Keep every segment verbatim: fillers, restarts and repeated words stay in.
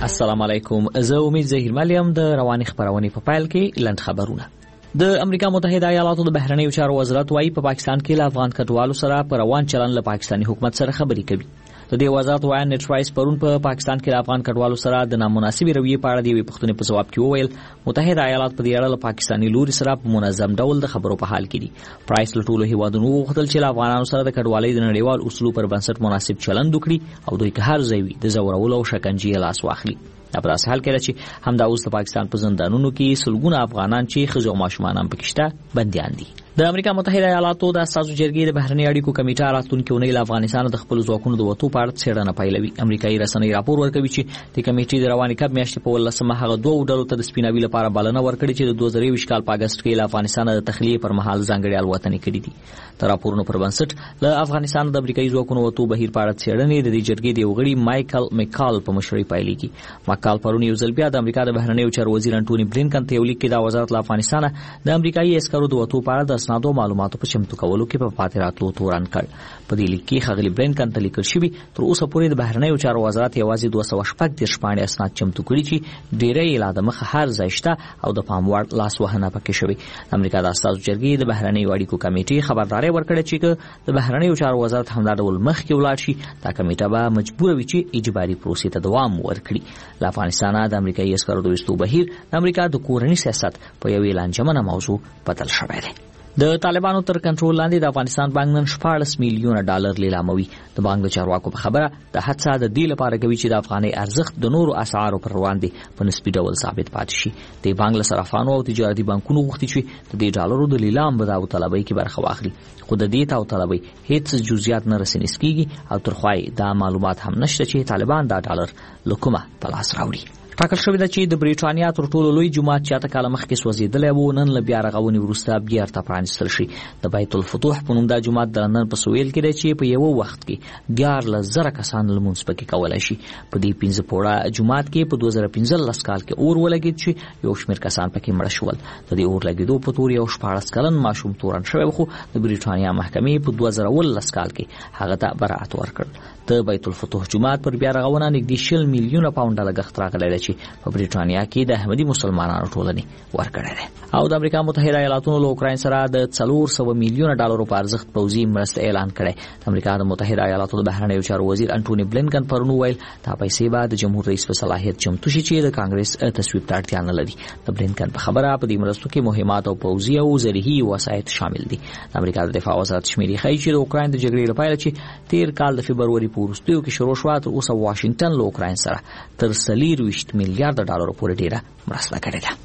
السلام علیکم. زه امید زهیر ملیم د رواني خبرونې په پایل کې لند خبرونه. د امریکا متحده ایالاتو د بهرنیو چارو وزارت وايي په پاکستان کې له افغان کډوالو سره پر روان چلن له پاکستاني حکومت سره خبرې کوي. د دې وزارت وایي نت رایس پرون په پاکستان کې له افغان کډوالو سره د نامناسبې رویې په اړه د یوې پوښتنې په جواب کې وویل متحده ایالات په دې اړه له پاکستاني لوري سره په منظم ډول د خبرو په حال کې دي. پرایس له ټولو هیوادونو وغوښتل چې له افغانانو سره د کډوالۍ د نړیوال اصولو پر بنسټ مناسب چلند وکړي او دوی که هر ځای وي د ځورولو او شکنجې لاس واخلي. دا په داسې حال کې چې همدا اوس د پاکستان په زندانونو کې سلګونه افغانان چې ښځې او ماشومان هم پکې شته بندیان دي. د امریکا متحده ایالاتو د اساسو جرګې د بهرنی اړیکو کمیټه راتلونکي اونۍ له افغانستان د خپل ځواکونو د وټو په اړه څېړنه پیلوي. امریکایي رسنۍ راپور ورکوي چې د کمیټې د رواني کب میاشتې په ولسمه هغه دوه ډلو ته د سپیناوي لپاره بلنه ورکړې چې د دوه زره یوویشت کال په اګست کې له افغانستان د تخلیې پر مهال ځانګړي الوتنې کړې دي. د راپورونو پر بنسټ له افغانستان د امریکایي ځواکونو وټو بهیر په اړه څېړنې د دې جرګې د یو غړي مایکل میکال په مشرۍ پیلېږي. مایکل پرون یو ځل بیا د امریکا د بهرنیو چارو وزیر انټونی بلینکن ته یو لیک کې دا وزارت له افغانستان د امریکایي عسکرو د وټو په اړه د اسنادو معلوماتو په چمتو کولو کې په پاتې راتلو تورن کړ. په دې لیک کې ښاغلي بلینکن ته لیکل شوي تر اوسه پورې د بهرنیو چارو وزارت یوازې دوه سوه شپږ دېرش پاڼې اسناد چمتو کړي چې ډېری یې لا د مخه هر ځای شته او د پام وړ لاسوهنه پکې شوې. د امریکا د اساسو جرګې د بهرنیو اړیکو کمیټې خبرداری ورکړې چې د بهرنیو چارو وزارت همدا ډول مخکې ولاړ شي. دا کمیټه به مجبوره وي چې اجباري پروسې ته دوام ورکړي. له افغانستانه د امریکایي عسکرو د ویستو بهیر د امریکا د کورني سیاست په یوې لانجمنه موضوع بدل شوی دی. د طالبانو تر کنټرول لاندې د افغانستان بانک نن شپاړس میلیونه ډالر لیلاموي. د بانک د چارواکو په خبره د هڅه د دې لپاره کوي چې د افغانۍ ارزښت د نورو اسعارو پر وړاندې په نسبي ډول ثابت پاتې شي. د بانک له صرافانو او تجارتي بانکونو غوښتي چې د دې ډالرو د لیلام په داوطلبۍ کې برخه واخلي. خو د دې داوطلبۍ هیڅ جزئیات نه رسنیز کیږي او تر خوای دا معلومات هم نشته چې طالبان دا ډالر له کومه په لاس راوړي. ټاکل شوې ده چې د بریټانیا تر ټولو لوی جومات چې اته کاله مخکې سوځېدلی و نن له بیا رغونې وروسته بیرته پرانیستل شي. د بیت الفتوح په نوم دا جومات د لندن په سویل کې دی چې په یوه وخت کې دیارلس زره کسان لمونځ پکې کولی شي. په دې پنځه پوړه جومات کې په دوه زره پنځلس کال کې اور ولګېد چې یو شمېر کسان پکې مړه شول. د دې اور لګېدو په تور یو شپاړس کلن ماشوم تورن شوی خو د بریټانیا محکمې په دوه زره اوولس کال کې هغه ته براءت ورکړ. د بیت الفتوح جومات پر بیا رغونه نږدې شل میلیونه پاونډه لګښت راغلی دی چې په بریټانیا کې د احمدي مسلمانانو ټولنې ورکړی دی. او د امریکا متحده ایالاتونو له اوکراین سره د څلور سوه میلیونه ډالرو په ارزښت پوځي مرسته اعلان کړی. د امریکا د متحده ایالاتو د بهرنیو چارو وزیر انټونی بلینکن پرون وویل دا پیسې به د جمهور رئیس په صلاحیت چمتو شي چې د کانګرس تصویب ته اړتیا نه لري. د بلینکن په خبره په دې مرستو کې مهمات او پوځي او زرهي وسایط شامل دي. د امریکا د دفاع وزارت شمیرې ښیي چې د اوکراین د جګړې لپاره چې تیر کال د فبروري په وروستیو کې شروع شوه تر اوسه واشنګټن له اوکراین سره تر څلېرویشت میلیارډ ډالرو پورې ډېره مرسته کړې ده.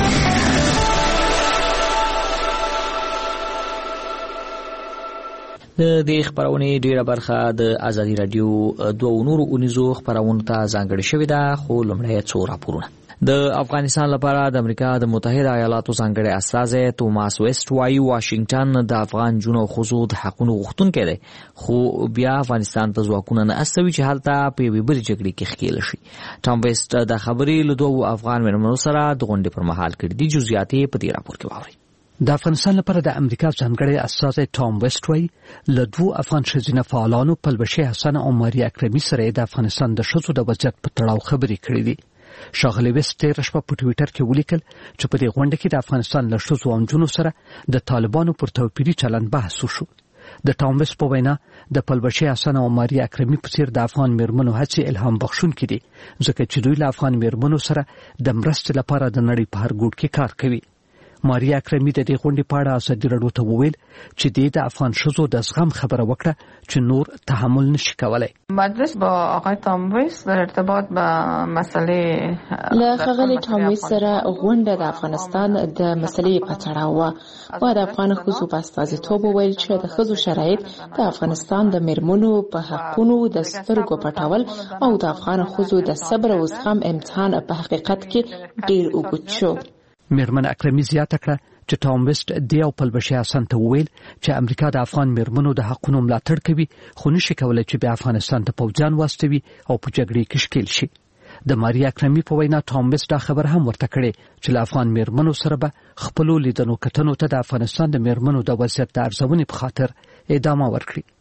د دې خبرونې ډېره برخه د ازادي راډیو دوه نورو اونیزو خبرونو ته ځانګړې شوې ده. خو لومړی څو راپورونه. د افغانستان لپاره د امریکا د متحده ایالاتو ځانګړی استازی توماس ویسټ وایي واشنګټن د افغان جنو او ښځو د حقونو غوښتونکی دی خو بیا افغانستان ته ځواکونه نه استوي چې هلته په یوې بلې جګړې کې ښکېله شي. ټام ویسټ د خبرې له دوو افغان مېرمنو سره د غونډې پر مهال کړي دي. جزئیات یې په دې راپور کې واورئ. د افغانستان لپاره د امریکا ځانګړی استازی ټام ویسټ وایي له دوو افغان ښځینه فعالانو پلوشې حسن او ماریا اکرمي سره د افغانستان د ښځو د وضعیت په تړاو خبرې کړې دي. ښاغلي ویسټ تېره شپه په ټویټر کې ولیکل چې په دې غونډه کې د افغانستان له ښځو او نجونو سره د طالبانو پر توپیري چلند بحث وشو. د ټام ویسټ په وینا د پلوشې حسن او ماریا اکرمي په څیر د افغان مېرمنو هڅې الهام بخښونکې دي ځکه چې دوی له افغان مېرمنو سره د مرستې لپاره د نړۍ په هر ګوټ کې کار کوي. ماریا اکرمي د دې غونډې په اړه ازادي راډیو ته وویل چې دې د افغان ښځو د زغم خبره وکړه چې نور تحمل نشي کولای. مجلس با آقای تام ویسټ در ارتباط با مسئله له ښاغلي ټام ویسټ سره غونډه د افغانستان د مسلې په تړاو وه. د افغان ښځو په استازیتوب وویل چې د ښځو شرایط د افغانستان د مېرمنو په حقونو د سترګو پټول او د افغان ښځو د صبر او زغم امتحان په حقیقت کې ډېر اوږد شو. مېرمن اکرمي زیاته کړه چې ټام ویسټ دی او پلوشې حسن ته وویل چې امریکا د افغان مېرمنو د حقونو ملاتړ کوي خو نشي کولای چې بیا افغانستان ته پوځیان واستوي او په جګړې کې ښکېل شي. د ماریا اکرمي په وینا ټام ویسټ دا خبر هم ورته کړې چې له افغان مېرمنو سره به خپلو لیدنو کتنو ته د افغانستان د مېرمنو د وضعیت د ارزونې په خاطر ادامه ورکړي.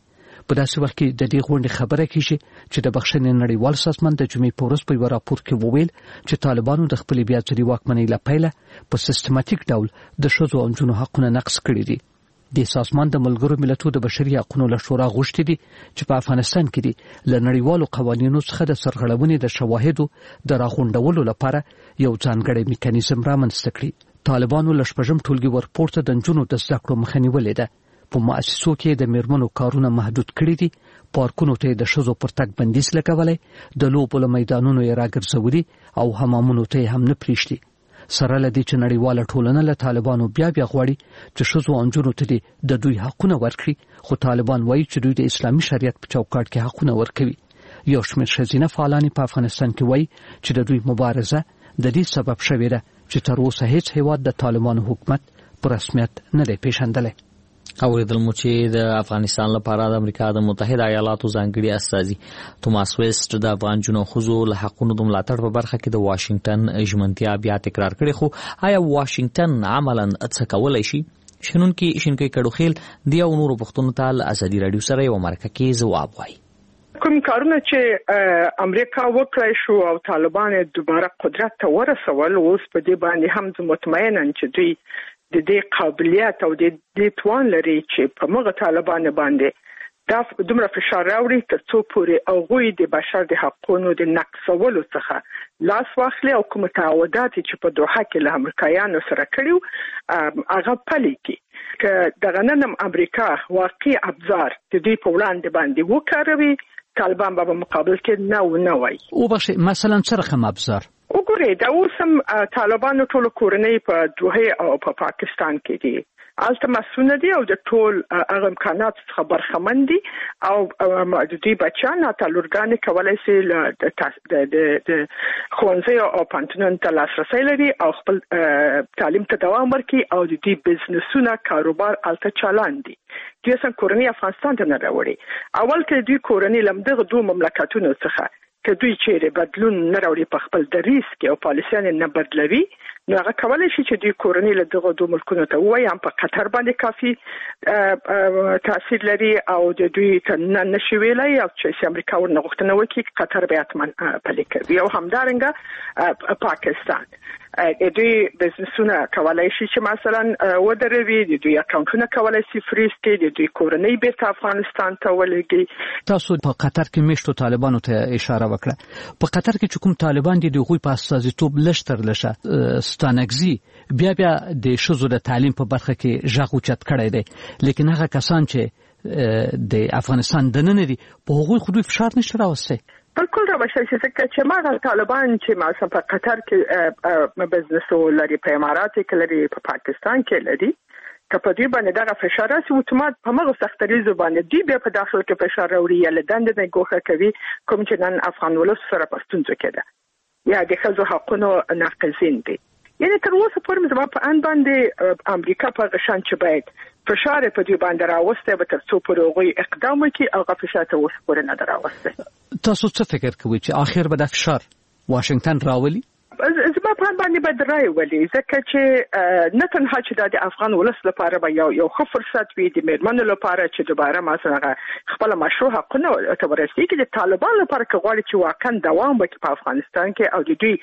په داسې وخت کې د دې غونډې خبره کیږي چې د بخښنې نړیوال سازمان د جمعې په ورځ په یو راپور کې وویل چې طالبانو د خپل بیا ځلي واکمنۍ لپاره په سیستماتیک ډول د ښځو او نجونو حقونه نقض کړي دي. د سازمان د ملګرو ملتونو د بشري حقوقو له شورا غوښتي دي چې په افغانستان کې دي ل نړیوالو قوانینو څخه د سرغړونې د شواهدو د راغونډولو لپاره یو ځانګړی میکانیزم رامنځته کړي. طالبانو له شپږم ټولګي ورپورته د نجونو د زده کړو مخه نیولې ده. په مؤسسو کې د میرمنو کارونه محدود کړي دي، پارکونو ته د ښځو پر تګ بندیز لګولای، د لوبو له میدانونو یې راګرځولي او حمامونو ته هم نه پریږدي. سره لدی چې نړیواله ټولنه له طالبانو بیا بیا غواړي چې ښځو او نجونو ته د دوی حقونه ورکړي، خو طالبان وایي چې دوی د اسلامي شریعت په چوکاټ کې حقونه ورکوي. یو شمېر ښځینه فعالان په افغانستان کې وایي چې د دوی مبارزه د دې سبب شوې ده چې تر اوسه هیڅ هیواد د طالبانو حکومت په رسمیت نه دی پیژندلی. اوریدل مو چې د افغانستان لپاره د امریکا د متحده ایالاتو ځانګړي استازي توماس ویسټ د افغان جنو خزو له حقونو د ملاتړ په برخه کې د واشنگټن ژمنتیا بیا تکرار کړي، خو آیا واشنگټن عملاً څه کولای شي؟ شنونکي شینکي کډوخیل د یو نورو پښتون ته ازادي رادیو سره یو مرکه کې ځواب وایي. کوم کارونه چې امریکا وکړای شو او طالبان دوباره قدرت ته ورسول، اوس په دې باندې هم زه مطمئنم چې دوی د دې قابلیت او د دې توان لري چې په موږ طالبان باندې دا دومره فشار راوړي تر څو پورې هغوی د بشر د حقوقو د نقضولو څخه لاس واخلي او کوم تعهدات چې په دوحه کې له امریکایانو سره کړیو هغه پلي کړي. که دغه نن امریکا واقعي ابزار د دې په وړاندې باندې وکاروي، طالبان به مقابل کې نه و نه وای. او بخښه مثلا څه رقم ابزار؟ وګورئ دا اوس هم طالبانو ټول کورنۍ په دوحه او په پا پاکستان کې دي، الته مسونه دي او د ټول هغه امکانات څخه برخمن دي او د دې بچیان تعلقګان کولای شي د د خوانځي او پانتونن ته لاسرسي لري او خپل تعلیم ته دوام ورکړي او د دې بزنسونه کاروبار الته چالان دي. دوی څنګه کورنۍ افغانستان ته نه راوړي. اول کې دوی کورنۍ لمدغه دوه مملکتونو څخه که دوی چیرې بدلون نه راوړي په خپل دریس کې او پالیسیان نه بدلوي، نو هغه کولای شي چې دوی کورنۍ له دغه دوه ملکونو ته وایي هم په قطر باندې کافي تاثیر لري او د دوی ته نه نشي ویلای او چې امریکا ورنه غوښتنه وکړي قطر به حتما پلي کوي او همدارنګه پاکستان د دوی بزنسونه کولای شي چې مثلا ودروي، د دوی اکاونټونه کولای شي فریز کړي، د دوی کورنۍ بیرته افغانستان ته ولېږي. تاسو په قطر کې میشتو طالبانو ته اشاره وکړه. په قطر کې چې کوم طالبان دي د غوي په استازیتوب لشتر لشه ستانګزي بیا بیا د شذو د تعلیم په برخه کې ژغ اوچت کړی دی، لیکن هغه کسان چې د افغانستان دننه دي په هغوی خو دوی فشار نشي راوستي. بالکل راوښه چې ما طالبان چې ما سم په قطر کې بزنس لري، په امارات کې لري، په پاکستان کې لري، که په دې باندې دغه فشار راسي اتومات په موږ سختریزو باندې دی بیا په داخل کې فشار راوړي یا لدند نه ګوښه کوي کوم چې نن افغان ولس سره پښتونځ کې ده یا د ښځو حقوقو ناقضین دي. یعنی تر اوسه پورې زما په ان باندې امریکا په غشان چې باید فشار په دې باندې راوسته به تر څو پورې هغوی اقدام وکړي او هغه فشار ته اوس پورې نه راوسته. تاسو څه فکر کوئ چې اخر به د فشار واشنگټن راولي؟ زما په باندې به درای ولي ځکه چې نه تنها چې د افغان ولس لپاره به یو یو ښه فرصت وي د میرمنو لپاره چې دوباره مثلا خپل مشروع حقونه ته ورسیږي، د طالبان لپاره که غواړي چې واقعا دوام وکړي په افغانستان کې او د دوی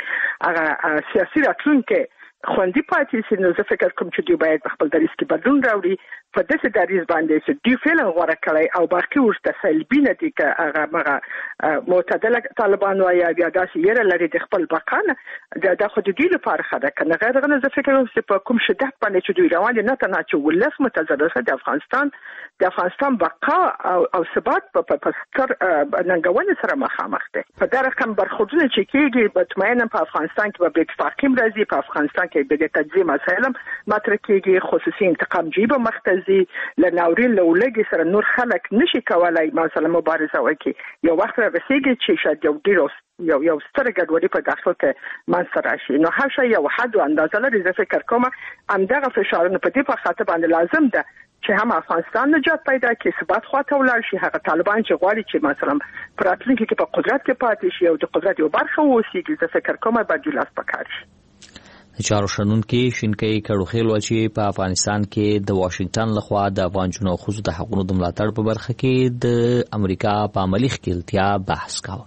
هغه سیاسي راتلونکي خوندي پاتې شي، نو زه فکر کوم چې دوی باید خپل دریس کې بدلون راوړي. په داسې دریس باندې چې دوی فعلا غوړه کړی او باقي ورته سلبي نه دي که هغه مغه معتدله طالبان وایي یا داسې یره لري د خپل بقا نه دا خو د دوی لپاره ښه ده. که نه غیر دغه زه فکر کوم چې په کوم شدت باندې چې دوی روان دي نه تنها چې ولس متضرره د افغانستان د افغانستان بقا او او ثبات په ستر ننګونې سره مخامخ دي. په دا رقم برخوردونه چې کېږي مطمئنم په افغانستان کې به بې اتفاقي راځي، په افغانستان کې به د تجزیه مسایل مطرح کېږي، خصوصي انتقام جیبه مختزي له ناورین له ولګي سره نور خلک نشي کولای مثلا مبارزه وکړي. یو وخت راځي چې شاید یو ډیر یو یو ستر ګډوډي په داخل کې منځ راشي، نو هر شی یو حد او اندازه لري. زه فکر کوم همدغه فشارونه په دې په خاطر باندې لازم ده چې هم افغانستان نجات پیدا کړي، ثبات خواته ولاړ شي. هغه طالبان چې غواړي چې مثلا په راتلونکي کې په قدرت کې پاتې شي او د قدرت یو برخه واوسي، زه فکر کوم باید جلاس پکار شي. چارو شنونکو شینکۍ کړوخیل و چې په افغانستان کې د واشنگټن لخوا د افغان جنو خصوصي د حقوقو د ملاتړ په برخه کې د امریکا په عملی ښکیلتیا بحث کاوه.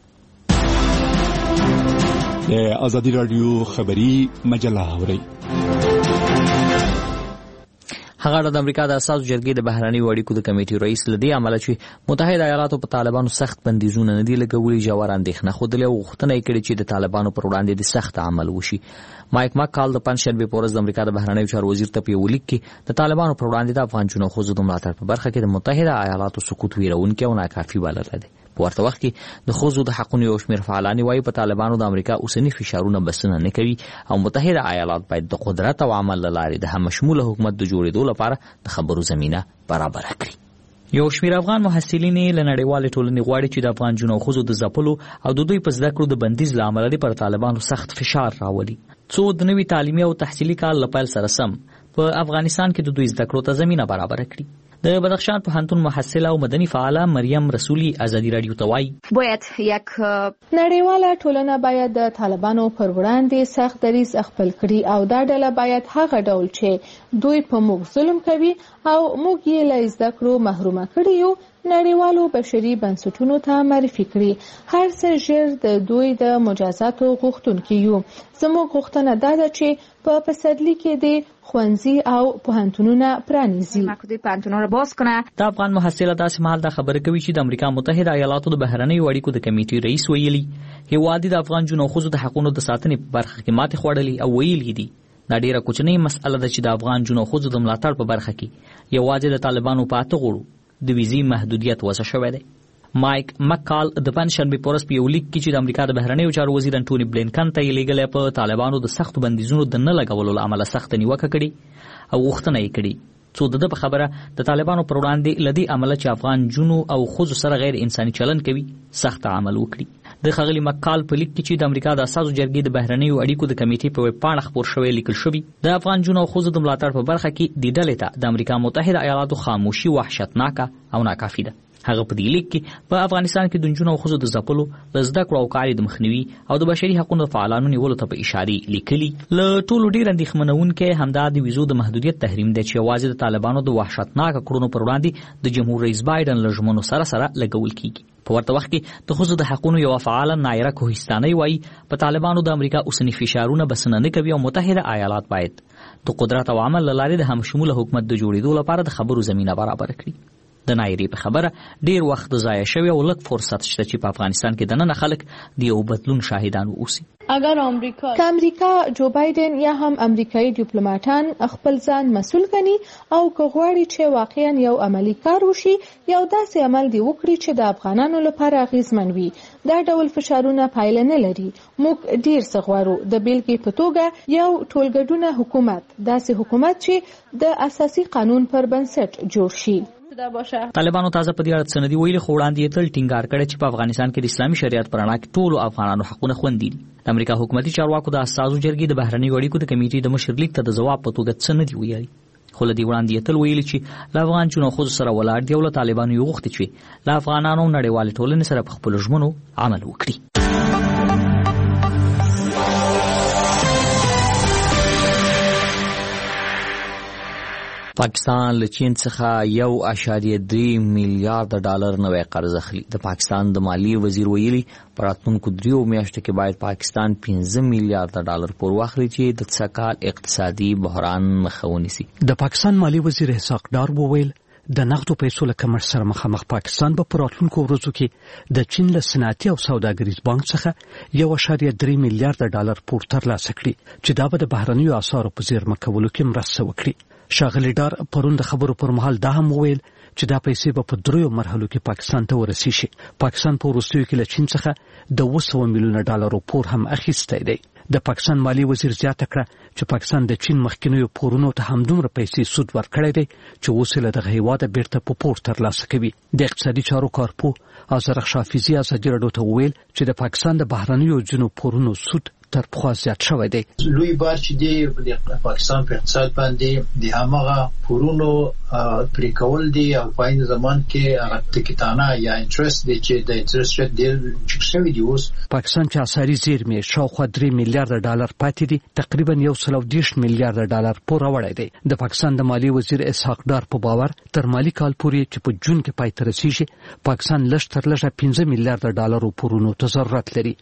د ازادي رادیو خبری مجله اوري. هغه د امریکا د اساسو جرګې د بهراني اړیکو د کمیټې رئیس لدی عمل چې متحده ایالاتو په طالبانو سخت بندیزونه نه دی لګولي جوړ اندېښنه خوده او غوښتنه کړې چې د طالبانو پر وړاندې د سخت عمل وشي. مایک مکال د پنځشنبه په ورځ د امریکا د بهراني چارو وزیر ته په ولیک کې د طالبانو پر وړاندې د افغان جنو خصوصي د ملاتړ په برخه کې د متحده ایالاتو سکوت ویرونکي او ناکافي بلل دي. په ورته وخت کې د خصوصي د حقوقو یو شمېر فعالان وايي په طالبانو د امریکا اوسنی فشارونه بسنه نه کوي او متحده ایالات باید د قدرت او عمل لارې د همشموله حکومت د جوړېدو لپاره د خبرو زمينه برابر کړي. یو شمېر افغان محصلین له نړیوال ټولنې غواړي چې د افغان جنو خصوصي د ځپلو او د دوی په زده کړو د بندیز لامل لري پر طالبانو سخت فشار راولي. څو د نوي تعلیمي او تحصیلي کال لپاره سره سم په افغانستان کې د دوی زده کړو ته زمينه برابر کړي. د بدخشان پوهنتون محصله او مدني فعاله مریم رسولي ازادي رادیو ته وایي باید یک نړیواله ټولنه باید د طالبانو پر وړاندې سخت دریځ خپل کړي او دا ډله باید هغه ډول چې دوی په موږ ظلم کوي او موږ یې له زده کړو محروم کړي یو نړیوالو بشري بنسټونو ته معرفي کړي. هر څه ژر د دوی د مجازاتو غوښتونکي یو. زموږ غوښتنه دا ده چې په پسرلي کې د ښوونځي او پوهنتونونه پرانیزي. د افغان محصله داسې مهال دا خبره کوي چې د امریکا متحده ایالاتو د بهرنیو اړیکو د کمیټې رئیس ویلي هیواد د افغان جنو خصوصي د حقوقو د ساتنې په برخه کې ماته خوړلې او ویلي دي دا ډیره کوچنۍ مسأله ده چې د افغان جنو خصوصي د ملاتړ په برخه کې یوازې د طالبانو په اته غړو د ویزي محدودیت وضع شوی دی. مایک مکال د پنځشنبه په ورځ په یو لیک کې چې د امریکا د بهرنیو چارو وزیر انټونی بلینکن ته یې لیږلی په طالبانو د سختو بندیزونو د نه لګولو له امله سخته نیوکه کړې او غوښتنه یې کړې څو د په خبره د طالبانو پر وړاندې لدی عمله چې افغان جنو او خزو سره غیر انساني چلن کوي سخت عمل وکړي. د خغلی مکال په لیک کې چې د امریکا د اساسو جرګې د بهرنیو اړیکو د کمیټې په ویب پاڼه خبر شوی لیکل شوی د افغان جنو او خزو د ملاتړ په برخه کې د ډلې ته د امریکا متحده ایالاتو خاموشي وحشتناکه او ناکافي ده. هغه په دې لیک کې په افغانستان کې د جنو او خزو د ځپلو د زده کړو او کاري د مخنیوي او د بشري حقوقو فعالانو نیولو ته په اشاره لیکلي. له ټولو ډیر اندېښمنونکې همدا د ویزو د محدودیت تحریم دی چې یوازې د طالبانو د وحشتناک کړنو پر وړاندې د جمهور رئیس بایدن له ژمنو سره سره لګول کیږي. په ورته وخت کې د خزو د حقوقو یو فعال نایره کوهستاني وایي په طالبانو د امریکا اوسنی فشارونه بسنه نه کوي او متحده ایالات باید د قدرت او عمل لارې د همشموله حکومت د جوړېدو لپاره د خبرو زمينه برابر کړي. د نایری په خبره ډیر وخت ضایع شوی او لږ فرصت شته چې په افغانستان کې د نن خلک د یو بدلون شاهدان اوسي. اگر امریکا که امریکا جو بایدن یا هم امریکایي ډیپلوماټان خپل ځان مسؤل ګڼي او که غواړي چې واقعا یو عملی کار وشي یو داسې عمل دی وکړي چې د افغانانو لپاره اغیزمن وي دا ډول فشارونه پایله نه لري. موږ ډیر څه غواړو د بیلګې په توګه یو ټولګډونه حکومت داسې حکومت چې د اساسي قانون پر بنسټ جوړ شي. طالبانو تازه په دې اړه سندي ویلي خو وړاندې تل ټینګار کړی چې په افغانستان کې د اسلامي شریعت پر رڼا کې ټولو افغانانو حقونه خوندي دي. د امریکا حکومتي چارواکو د اساسو جرګې د بهرنیو اړیکو د کمیټې د مشر لیک ته د جواب په توګه سندي ویلي خو لدی وړاندې تل ویلي چې له افغان جنو خو سره ولاړ دی او له طالبانو یو غوښتي چې له افغانانو نړیوال ټولنې سره په خپل ژمنو عمل وکړي. پاکستان له چین څخه یو اعشاریه درې میلیارډ ډالر نوې قرض اخلي. د پاکستان د مالی وزیر ویلي په راتلونکو دریو میاشتو کې باید پاکستان پنځه میلیارډ ډالر پور واخلي چې د څکال اقتصادي بحران مخه ونیسي. د پاکستان مالی وزیر اسحاق ډار وویل د نقدو پیسو له کمښت سره مخامخ پاکستان به په راتلونکو ورځو کې د چین له صنعتي او سوداګریز بانک څخه یو اعشاریه درې میلیارډ ډالر پور ترلاسه کړي چې دا به د بهرنیو اسعارو په زیرمه کولو کې مرسته وکړي. شاغلی ډار پرون د خبرو پر مهال دا هم وویل چې دا پیسې به په دریو مرحلو کې پاکستان ته ورسي شي. پاکستان په وروستیو کې له چین څخه د اوه سوه میلیونه ډالرو پور هم اخیستی دی. د پاکستان مالی وزیر زیاته کړه چې پاکستان د چین مخکینیو پورونو ته همدومره پیسې سود ورکړی دی چې اوس یې له دغه هیواده بیرته په پور ترلاسه کوي. د اقتصادي چارو کارپوه آذرخ شافیزي ازادي راډیو ته وویل چې د پاکستان د بهرنیو جنو پورونو سود تر پخوا زیات شوی دی. لوی بار چې دی د پاکستان په اقتصاد باندې د هغه پورونو پرې کول دی او په این زمان کې هغه تکتانه یا انټرست دی چې د انټرست ریټ ډیر چکشوي دی. اوس پاکستان چې اساري زیرمې شاوخوا درې میلیارډ ډالر پاتې دي، تقریبا یو سل او دېرش میلیارډ ډالر پور وړي دی. د پاکستان د مالی وزیر اسحاق ډار په باور تر مالی کال پورې چې په جون کې پای ته رسیږي پاکستان لږ تر لږه پنځه میلیارډ ډالر پورونو ته ضرورت لري.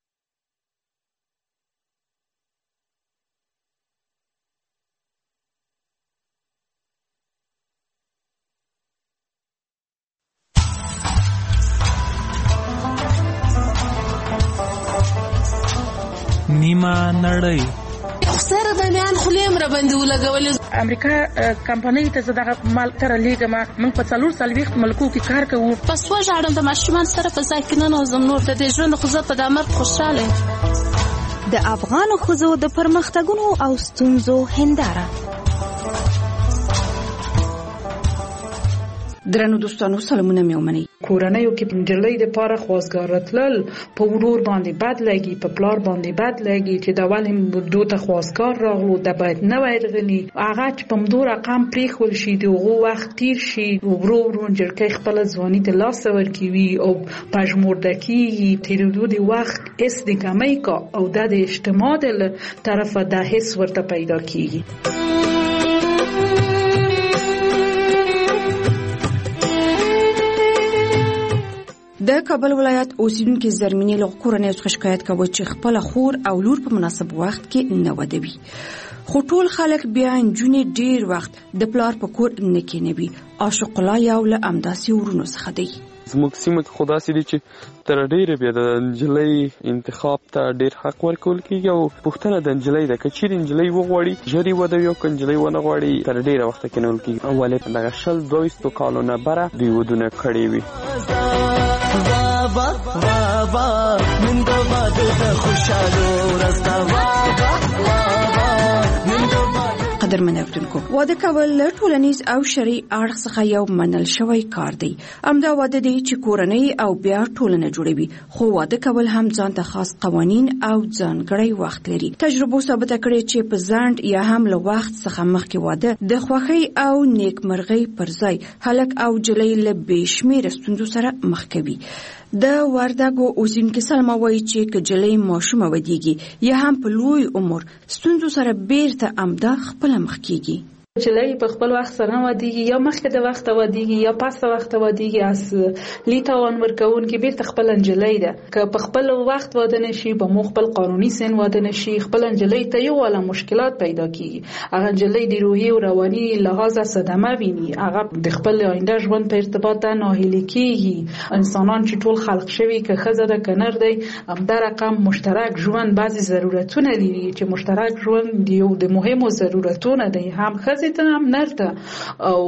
نیمه نړۍ سره د بیان خلیم را باندې ولګول. امریکا کمپنۍ ته زړه مال تر لیګما موږ په څلور سلويخت ملکو کې کار کوو. پس وژاړم د ماشومان سره په ځای کې نه نوزم نور د دې ژوند خو زه په دامر خوشاله. د افغان خزو د پرمختګونو او ستونزو هنداره. درنو دوستانو سلامونه مې ومني. کورنۍ کې پنځلې د پاره خوازګار راتلل په ورور باندې بد لګي، په پلار باندې بد لګي چې دا ولې دوته خوازګار راغلو د باید نه وایرغني هغه چې په مدور رقم پریخول شي دغه وخت تیر شي ورور ورنجرکې خپل ځواني د لاس ورکوي او پژموردکی تیرودو دی وخت اس د کمای کا او د اجتماع د طرفه د حس ورته پیدا کیږي. د کابل ولایت اوسیدونکو زرمینی له کورنۍ څخه شکایت کوي چې خپل خور او لور په مناسب وخت کې نه ودوي. خو ټول خلک بیا انجونې ډیر وخت د پلار په کور نه کېنوي. عاشق الله یو له امداسي ورونو څخه دی. زموږ سیمه کې خدا سي دي چې تر ډیره بیا د انجلۍ انتخاب ته ډیر حق ورکول کیږي او پښتنه د انجلۍ د کچیر انجلۍ وغوړي جری وده یو کنجلۍ ونه غوړي تر ډیره وخت کې نول کیږي. اولې دغه شل دویستو کالونه بره دوی ودونه کړی وي. بابا بابا من دوباد د خوشاله راستا بابا بابا من دوباد. قدرمن اورونکو، واده کول له ټولنیز او شرعي اړخ څخه یو منل شوی کار دی. امدا واده دی چې کورنۍ او بیا ټولنه جوړوي، خو واده کول هم ځان ته خاص قوانین او ځانګړی وخت لري. تجربه ثابت کړي چې په ځانډ یا هم له وخت څخه مخکې واده د خوښۍ او نیکمرغۍ پر ځای هلک او جلۍ له بېشمېره ستونزو سره مخ کوي. د وردګو اوسیدونکو سلمه وایي چې کجلې ماشومه ودیږي یا هم په لوی عمر ستونزو سره بیرته امدا خپل مخ کیږي. چې په خپل وخت سره ودیږي یا مخکې د وخت ودیږي یا پاس د وخت ودیږي اس لیتاون ورکون کې بیرته خپل انجلۍ ده که په خپل وخت واده نشي په مو خپل قانوني سن واده نشي خپل انجلۍ ته یو ولا مشکلات پیدا کیږي. هغه انجلۍ د روحي او رواني لحاظ صدمه ویني، هغه د خپل آینده ژوند په ارتباط د ناهیلي کیږي. انسانان چې ټول خلق شوي که خزه ده کنر دی هم د رقم مشترک ژوند بعضي ضرورتونه لري چې مشترک ژوند یو د مهمو ضرورتونه دی هم خزه ته هم نرته او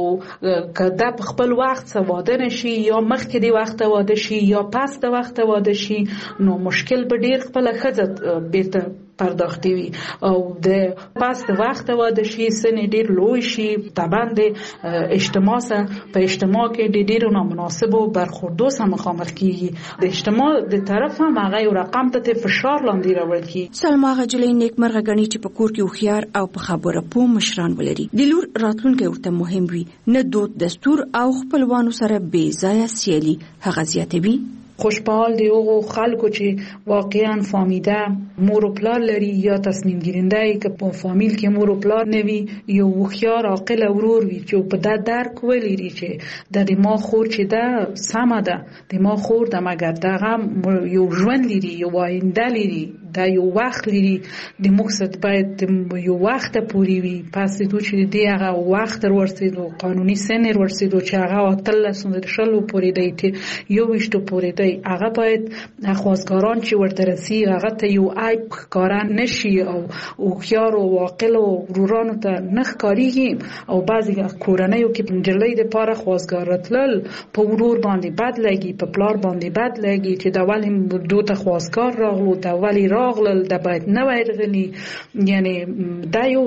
کدا په خپل وخت واده نشي یا مخکې دی وخت واده شي یا پس د وخت واده شي نو مشکل به ډیر خپل خزه بیرته پرداختی وي او د پس د وخت واده شي سن ډیر لوی شي طبعا د اجتماع سره په اجتماع کې ډیر نامناسب او برخوردو سره مخامخ کیږي. د اجتماع د طرف هم هغه یو رقم ته فشار لاندې راوړل کی. سلمہ غجلې نیکمرغه غني چې په کور کې خوخيار او په خبره پوه مشران ولري. د لور راتلونکي ورته مهم وي، نه دود دستور او خپلوانو سره بې ځایه سیالي هغه زیاتوي. خوشحال دی او خلکو چې واقعا فامیده مور او پلار لري یا تصمیم گیرنده ای که په فامیل کې مور او پلار نوي یو وخيار عاقل ورور وي چې په د درک ولري چې د دې ما خور چې دا سم ده د ما خور د مګر دغه یو ژوند لري یو آینده لري دا یو وخت لري د مقصد باید یو وخت پوری وي پس دوی چې دی هغه وخت ورسېدو قانوني سن ورسېدو چې هغه تل سند شلو پوری دی یو وشتو پوری دی هغه باید خوازګاران چې ورته رسی هغه ته یو عیب کاران نشي او او خيار او واقل او ورورانو ته نخ کاریږي او بعضی کورنۍ کې پنځلې د پاره خوازګار راتلل په ورور باندې بد لګي په پلار باندې بد لګي چې دا ولې دوه خوازګار راغلو دا ولې راغلل د باید نه وایرغلی یعنی دا یو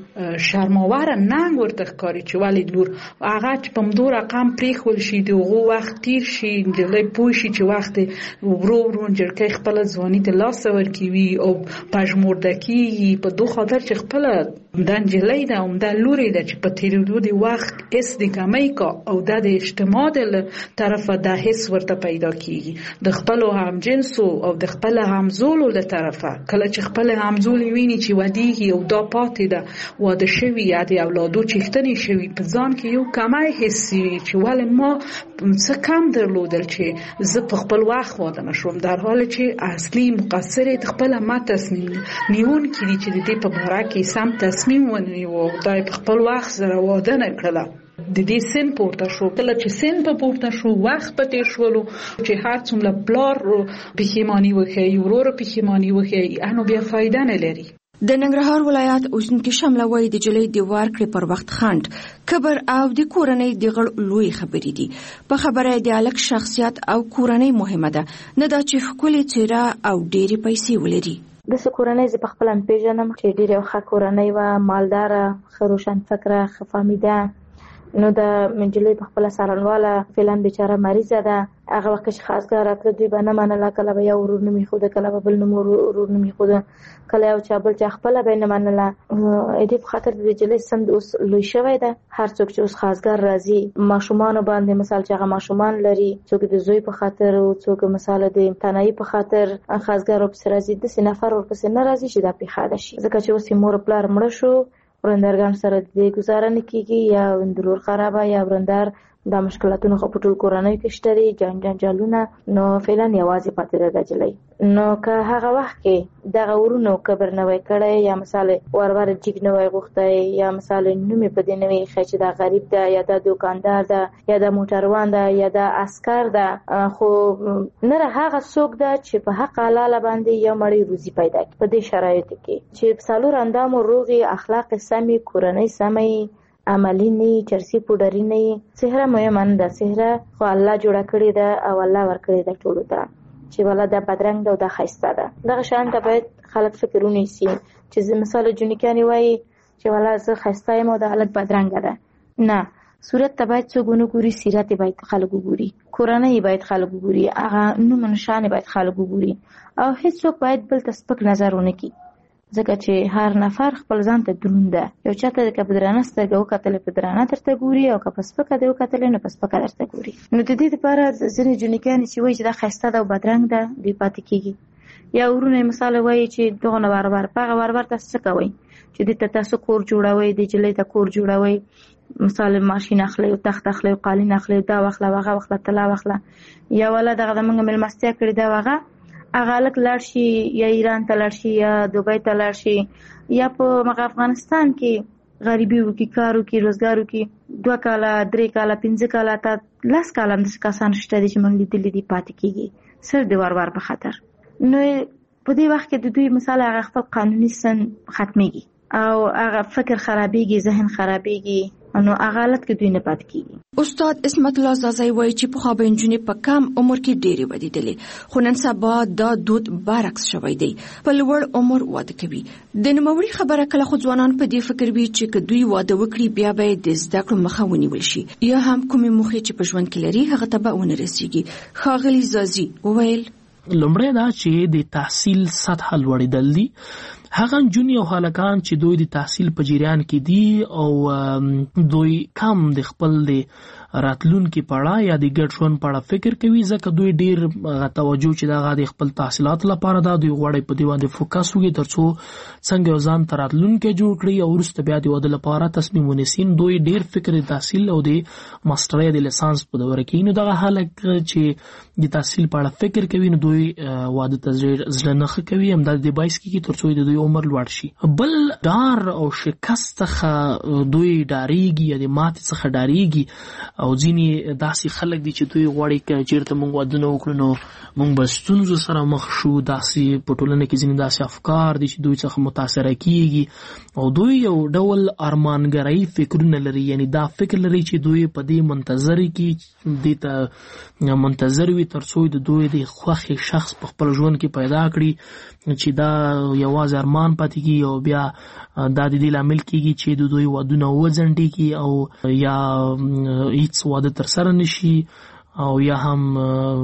شرماور ننګ ورته ښکاري چې ولې لور هغه چې په مدو رقم پریښول شي د هغو وخت تیر شي نجلۍ پوه شي چې وخت ورو ورو نجلۍ خپله ځواني د لاسه ورکوي او پژمورده کېږي په دو خاطر چې خپله دا نجلۍ ده همدا لورې ده چې په تېرېدو د وخت حس د کمۍ کا او دا د اجتماع د طرفه دا حس ورته پیدا کېږي د خپلو همجنسو او د خپل همزولو له طرفه کله چې خپل همزولې ویني چې ودیږي او دا پاتې ده واده شوي یا د اولادو چښتنې شوي په ځان کې یو کمی حس وي چې ولې ما څه کم درلودل چې زه په خپل وخت واده نه شوم در حالی چې اصلي مقصر یې خپله ما تصمیم نیونکي دي چې د دې په باره کې سم تصمیم ونیو دا یې په خپل وخت سره واده نه کړله د دې سن پورته شو کله چې سن په پورته شو وخت په تیر شولو چې هر څومره پلار پښیماني وښیي ورور پښیماني وښیي انو بیا فایده نه لري. د ننګرهار ولایت اوسیدونکي شمله وایي د جلۍ د ورکړې پر وخت خنډ کبر او د کورنۍ د غړ لوی خبرې دي. په خبره د الک شخصیت او کورنۍ مهمه ده نه دا چې ښکلې څېره او ډېرې پیسې ولري. د کورنۍ زه په خپل پیژنم چې ډېره ښه کورنۍ و مالداره ښه روشن فکره ښه فهمیده نو د منجلې په خپل سرنواله فعلا بیچاره مریضه ده هغه وخت چې خاصګر راتله دوی به نه منله کله به یو ورور نه میښوده کله به بل نوم ورور نه میښوده کله یو چا بل چا خپله به یې نه منله دې په خاطر د نجلۍ سند اوس لوی شوی ده هر څوک چې اوس خاصګر راځي ماشومانو باندې مثال چې هغه ماشومان لري څوک د زوی په خاطر او څوک مثال د امتحانایي په خاطر خاصګر ورپسې راځي داسې نفر ورپسې نه راځي چې دا پیښاده شي ځکه چې اوس یې مور پلار مړه شو ورندرګان سره د گزاره نه کیږي یا اندرور خرابه یا ورندر دا مشکلاتونه خو په ټول کورنۍ کې شته دي جان جانجالونه نو فعلا یوازې پاتې ده د جلۍ نو که هغه وخت کې دغه ورونو کبر نه وای کړی یا مثال ورور جګ نه وای غوښتی یا مثال نومې په دې نه وای ښه چې دا غریب ده یا دا دوکاندار ده یا دا موټروان ده یا دا عسکر ده خو نه هغه څوک ده چې په حق حلاله باندې یو مړی روزي پیدا کړي په دې شرایطو کې چې څلور اندامو روغي اخلاق سمي کورنۍ سمي عملی نه چرسی پودری نه سحر مهمه نه ده سحر خو الله جوړ کړی ده او الله ور کړی ده ټول ته چې ولا دا بدرنګ ده او دا خسته ده دغه شان ته باید خلک فکرونه سي چې مثلا جنکانی وای چې ولا زه خسته یم او دا حالت بدرنګ ده نه صورت ته باید څوګونو ګوري سیرت باید خلک ګوري کورنۍ باید خلک ګوري هغه نو منشان باید خلک ګوري او هیڅ څوک باید بل تسپک نظرونه کوي ځکه چې هر نفر خپل ځان ته دروند ده یو چاته د کپدرانه سترګو کتل پدرانه ترته ګوري او کپسپکه دی کتل نه پسپکه درته ګوري نو د دې لپاره ځینې جنکان چې وایي چې دا خسته ده او بدرنګ ده دی پاتې کیږي یا ورونه مثال وایي چې دغه نه بار پغه ورور تاسو څه کوي چې د تاسو کور جوړوي د جلې ته کور جوړوي مثال ماشين اخلي او تخت اخلي او قالین اخلي دا واخله واغه واخله تلا واخله یا ولا دغه د منګ ملمستیا کړی دا واغه اغالک لړ شي یا ایران ته لړ شي یا دوبۍ ته لړ شي یا په مغ افغانستان کې غریبي وکي کارو کې روزګارو کې دوه کاله درې کاله پنځه کاله ته لاس کاله د کسان شته چې موږ لیدلې دي پاتې کیږي سر دی ور ور په خطر نو په دې وخت کې د دوی مثال هغه خپل قانوني سن ختميږي او هغه فکر خرابيږي ذهن خرابيږي نو اغالت کې دوی نه پات کیږي. استاد اسمت الله زازای وایي چې په خو بنجونې په کم عمر کې ډېری ودیدلې خو نن سبا دا دود برعکس شوی دی په لوړ عمر واده کوي د نوموړي خبره کله خو ځوانان په دې فکر وي چې دوی واده وکړي بیا به د زده کړو مخه ونیول شي یا هم کومې موخې چې په ژوند کې لري هغه ته به ونه رسیږي. ښاغلي زازي وویل لومړی دا چې د تحصیل سطح لوړېدل دي هغه جونی او هلکان چې دوی د تحصیل په جریان کې دي او دوی کم د خپل د راتلون کې پړه یا د ګډ ژوند په اړه فکر کوي ځکه دوی ډیر توجه چې دا غاډي خپل تحصیلات لپاره دا دوی غوړي په دی باندې فوکس وکړي ترڅو څنګه ځان تر راتلون کې جوړ کړي او ورسته بیا د ود لپاره تصمیم ونیسي. دوی ډیر فکر د تحصیل او د ماسترۍ د لیسانس په دوره کې نو دا هلک چې د تحصیل په اړه فکر کوي نو دوی واده ته ځل نه کوي هم د بایس کې ترڅو د دوی عمر لوړ شي. بل ډار او شکست څخه دوی ډاریږي یا د ماتې څخه ډاریږي او ځینې داسې خلک دي چې دوی غواړي چې چیرته موږ ودونه وکړو نو موږ به ستونزو سره مخ شو. داسې په ټولنه کې ځینې داسې افکار دي چې دوی څخه متاثره کیږي او دوی یو ډول ارمانګرایي فکرونه لري، یعنی دا فکر لري چې دوی په دې منتظر کې دې ته منتظر وي تر څو د دوی د خوښې شخص په خپل ژوند کې پیدا کړي چې دا یوازې ارمان پاتې کیږي او بیا دا د دې لامل کیږي چې د دوی ودونه وځنډېږي او یا هیڅ واده تر سره نشي او یا هم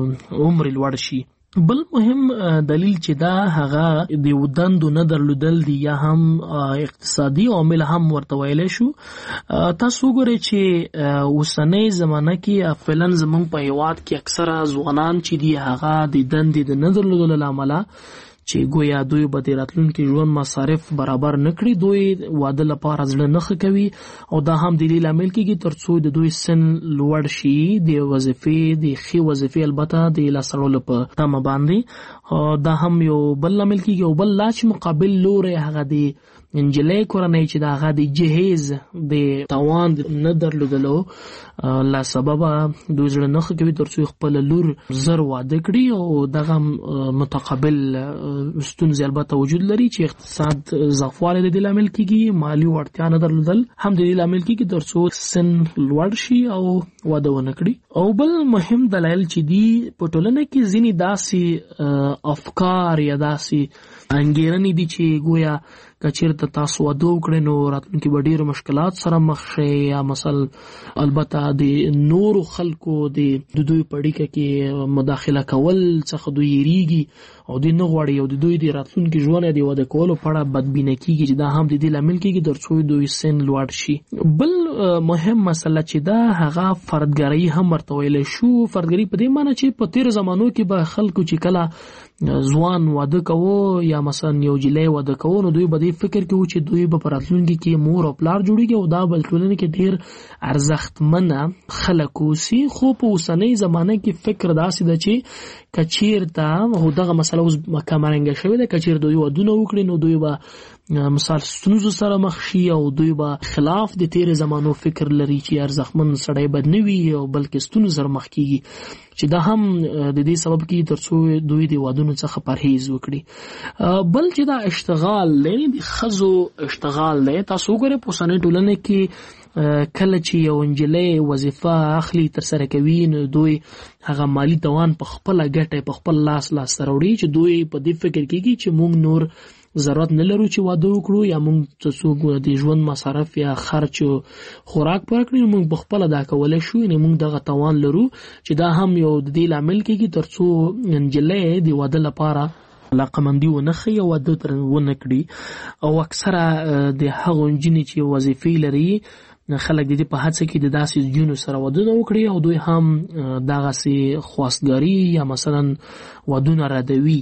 عمر لوړ شي. بل مهم دلیل چې دا هغه د ودندو نه درلودل دي یا هم اقتصادي عامل هم ورته ویلی شو. تاسو وګورئ چې اوسنۍ زمانه کې فعلا زموږ په هیواد کې اکثره ځوانان چې دي هغه د دندې د نه درلودلو له امله چې گویا دوی به د راتلونکي ژوند مصارف برابر نه کړي، دوی واده لپاره زړه نه ښه کوي او دا هم د دې لامل کېږي تر څو د دوی سن لوړ شي د وظیفې د ښې وظیفې البته د لاسته راوړلو په تمه باندې. دا هم یو بل لامل کېږي. او بل لا چې مقابل لوری هغه د نجلۍ کورنۍ چې د هغه د جهیز د توان نه درلودلو له سببه دوی زړه نه ښه کوي تر څو خپله لور زر واده کړي او دغه متقابل ستونزې البته وجود لري چې اقتصاد ضعفوالی د دې لامل کېږي، مالي وړتیا نه درلودل هم د دې لامل کېږي تر څو سن لوړ شي او واده ونه کړي. او بل مهم دلایل چې دي په ټولنه کې ځینې داسې افکار یا داسې انګېرنې دي چې گویا که چیرته تاسو واده وکړئ نو راتلونکي به ډېرو مشکلات سره مخ شئ یا مثلا البته د نورو خلکو د دوی په اړیکه کې مداخله کول څخه دوی یېرېږي او دوی نه غواړي او د دوی د راتلونکي ژوند یا د واده کولو په اړه بدبینه کېږي چې دا هم د دې لامل کېږي تر څو دوی سن لوړ شي. بل مهم مسله چې دا هغه فردګرایي هم ورته ویلی شو. فردګرایي په دې معنی چې په تېرو زمانو کې به خلکو چې کله ځوان واده کوو یا مثلا یو جلۍ واده کوو نو دوی به دې فکر کوي چې دوی به په راتلونکي کې مور او پلار جوړېږي او دا به ټولنې کې ډېر ارزښتمنه خلک اوسي. خو په اوسنۍ زمانه کې فکر داسې ده چې که چیرته دغه مسله اوس کمرنګه شوې ده، که چیرته دوی ودونه وکړي نو دوی به مثال ستونزو سره مخ شي او دوی به خلاف د تېرې زمانو فکر لري چې ارزښتمن سړی بد نه وي او بلکې ستونزو سره مخ کېږي چې دا هم د دې سبب کېږي تر څو دوی د وادونو څخه پرهیز وکړي. بل چې دا اشتغال دی د ښځو اشتغال دی. تاسو وګورئ په اوسنۍ ټولنه کې کله چې یو نجلۍ وظیفه اخلي تر سره کوي نو دوی هغه مالی توان په خپله ګټه په خپل لاس لاسته راوړي چې دوی په دې فکر کېږي چې موږ نور ضرورت نه لرو چې واده وکړو یا موږ څه څوک د ژوند مصارف یا خرچ خوراک پوره کړي موږ په خپله دا کولی شو، یعنې موږ دغه توان لرو چې دا هم یو د دې لامل کېږي تر څو نجلۍ د واده لپاره علاقمندي ونه ښیي او واده تر ونه کړي. او اکثره د هغو نجونې چې وظیفې لري خلک د دې په هڅه کې د داسې نجونو سره ودونه وکړي او دوی هم دغسې خواستګاري یا مثلا ودونه ردوي.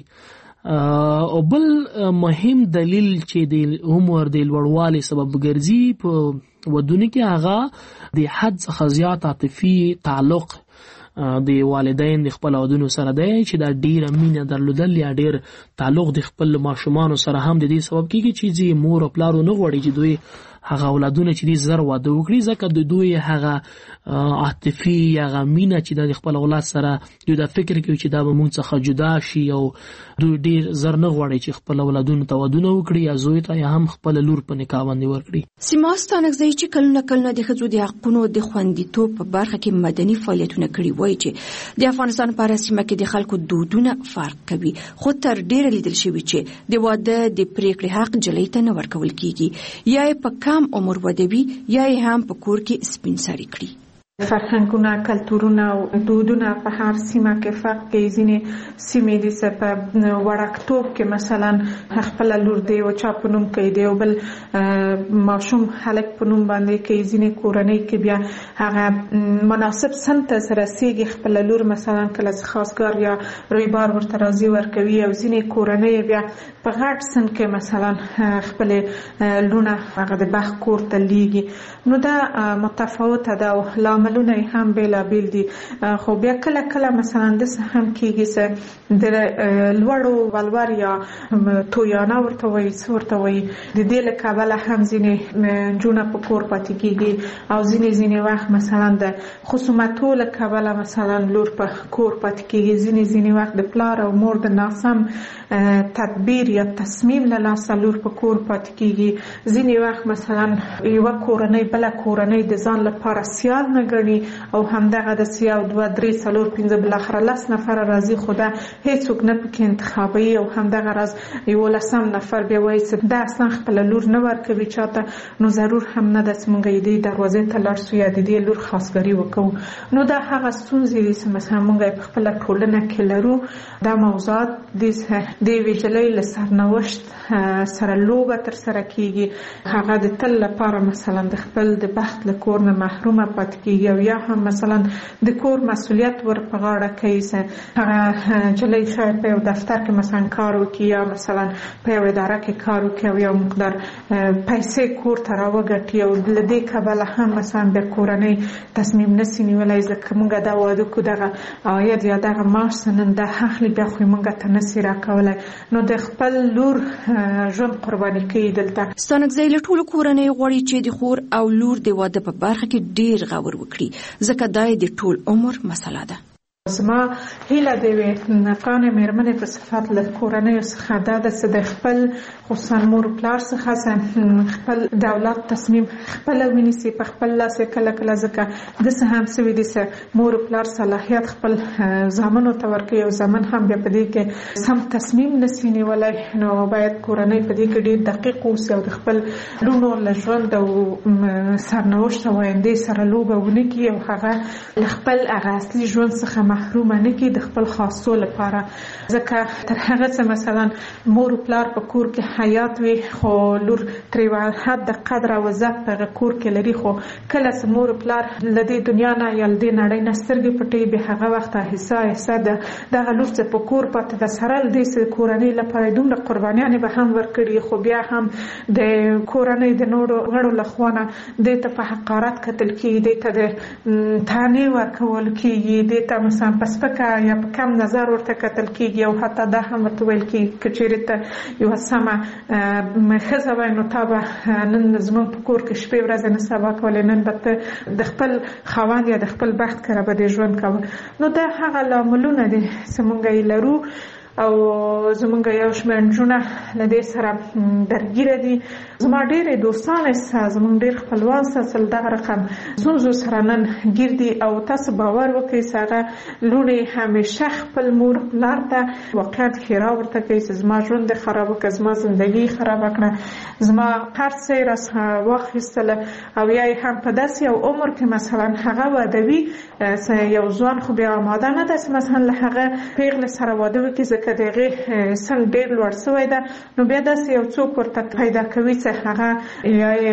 او بل مهم دلیل چې د عمر د لوړوالي سبب ګرځي په ودونه کې هغه د حد څخه زیات عاطفي تعلق د والدین د خپل اولادونو سره دی چې دا ډیره مینه درلودل یا ډیر تعلق د خپل ماشومانو سره هم د دې سبب کېږي چې ځي مور او پلار نه غواړي چې دوی هغه اولادونه چې دي زر واده وکړي ځکه د دوی هغه عاطفي هغه مینه چې د خپل اولاد سره دوی دا فکر کوي چې دا به موږ څخه جدا شي او دوی ډیر زر نه غواړي چې خپل اولادونو ته ودونه وکړي یا زوی ته یا هم خپل لور په نکاح باندې ورکړي. سیما ستانکزی چې کلونه کلونه د ښځو د حقونو د خوندیتوب په برخه کې مدني فعالیتونه کړي وایي چې د افغانستان په هره سیمه کې د خلکو دودونه فرق کوي خو تر ډیره لیدل شوي چې د واده د پریکړې حق جلۍ ته نه ورکول کیږي یا یې په کم عمر ودوي یا یې هم په کور کې سپین سري کړي. فرهنګونه کلتورونه او دودونه په هر سیمه کې فرق کوي. ځینې سیمې دي چې په وړکتوب کې مثلا خپل لور دی او چا په نوم کوي دی او بل ماشوم هلک په نوم باندې کوي. ځینې کورنۍ کې بیا هغه مناسب سن ته رسیږي خپل لور مثلا کله خاصګار یا رویبار ورته راځي ورکوي او ځینې کورنۍ بیا په غټ سن کې مثلا خپل لونه هغه د بخ کور ته لیږي. نو دا متفاوته ده او لامل لاملونه هم بېلابېل دي. خو بیا کله کله مثلا داسې هم کېږي چې د لوړو ولور یا تویانه ورته وایي څه ورته وایي د دې له کبله هم ځینې نجونه په کور پاتې کېږي او ځینې ځینې وخت مثلا د خصومتو له کبله مثلا لور په کور پاتې کېږي. ځینې ځینې وخت د پلار او مور د ناسم تدبیر یا تصمیم له لاسه لور په کور پاتې کېږي. ځینې وخت مثلا یوه کورنۍ بله کورنۍ د ځان لپاره سیال نه ګڼي او همدغه داسې یو دوه درې څلور پنځه بالاخره لس نفره راځي خو دا هېڅوک نه پکې انتخابوي او همدغه راز یولسم نفر بیا وایي چې دا اصلا خپله لور نه ورکوي چاته، نو ضرور هم نه ده چې موږ یې دې دروازې ته لاړ شو یا د دې لور خاصګري وکړو. نو دا هغه ستونزې دي چې مثلا موږ یې په خپله ټولنه کې لرو. دا موضوعات د یوې نجلۍ له سرنوشت سره لوبه ترسره کېږي. هغه د تل لپاره مثلا د خپل د بخت له کور نه محرومه پاتې کېږي او یا هم مثلا د کور مسؤلیت ور په غاړه کوي چې هغه نجلۍ شاید په یو دفتر کې مثلا کار وکړي یا مثلا په یو اداره کې کار وکړي او یو مقدار پیسې کور ته راوګټي او له دې کبله هم مثلا بیا کورنۍ تصمیم نسي نیولی ځکه موږ دا واده کړو دغه عاید یا دغه معاش نن دا اخلي بیا خو موږ ته نسي راکولی، نو د خپل لور ژوند قرباني کوي. دلته ستانکزی له ټولو کورنۍ غواړي چې د خور او لور د واده په برخه کې ډیر غور وکړي ځکه دا د ټول عمر مسله ده. زما هیله د یوې افغانې مېرمنې په صفت له کورنیو څخه دا ده چې د خپل خصوصا مور پلار څخه خپل د اولاد تصمیم خپله ونیسي په خپل لاس یې کله کله ځکه داسې هم شوي دي چې مور پلار صلاحیت خپل زامنو ته ورکوي او زامن هم بیا په دې کې سم تصمیم نسي نیولی. نو باید کورنۍ په دې کې ډېر دقیق اوسي او د خپل لوڼو له ژوند او سرنوشت او آیندې سره لوبه ونه کړي او هغه له خپل هغه اصلي ژوند څخه محرومه نه کړي د خپل خاصو لپاره. ځکه تر هغه څه مثلا مور پلار په کور کې حیات وي خو لور ترې حد د قدر او عزت په هغه کور کې لري، خو کله چې مور پلار له دې دنیا نه یا له دې نړۍ نه سترګې پټوي بیا هغه وخت احسا احسا د دغه لور چې په کور پاتې ده سره له دې چې کورنۍ لپاره دومره قربانیانې به هم ورکړي خو بیا هم د کورنۍ د نورو غړو له خوا نه دې ته په حقارت کتل کېږي، دې ته د طعنې ورکول کېږي، دې ته مثلا په سپکه یا په کم نظر ورته کتل کېږي او حتی دا هم ورته ویل کېږي که چېرې ته یوه سمه ښځه وایي نو تا به نن زموږ په کور کې شپې ورځې نه سبا کولی، نن به ته د خپل خاوند یا د خپل بخت کره به دې ژوند کوه. نو دا هغه لاملونه دي چې موږ یې لرو او زمونږ یو شمېر نجونه له دې سره درګیره دي. زما ډېرې دوستانې سته، زمونږ ډېر خپلوان سته چې له دغه رقم ستونزو سره نن ګیر دي او تاسو باور وکړئ چې هغه لوڼې همیشه خپل مور پلار ته واقعیت ښېرا ورته کوي چې زما ژوند دې خرابه کړه، زما زندګي یې خرابه کړه، زما هر څه یې راڅخه واخیستله او یا یې هم په داسې یو عمر کې مثلا هغه وادوي چې یو ځوان خو بیا آماده نه ده چې مثلا له هغه پیغلې سره واده وکړي ځکه د هغې سن ډېر لوړ شوی ده. نو بیا داسې یو څوک ورته پیدا کوي چې هغه یا یې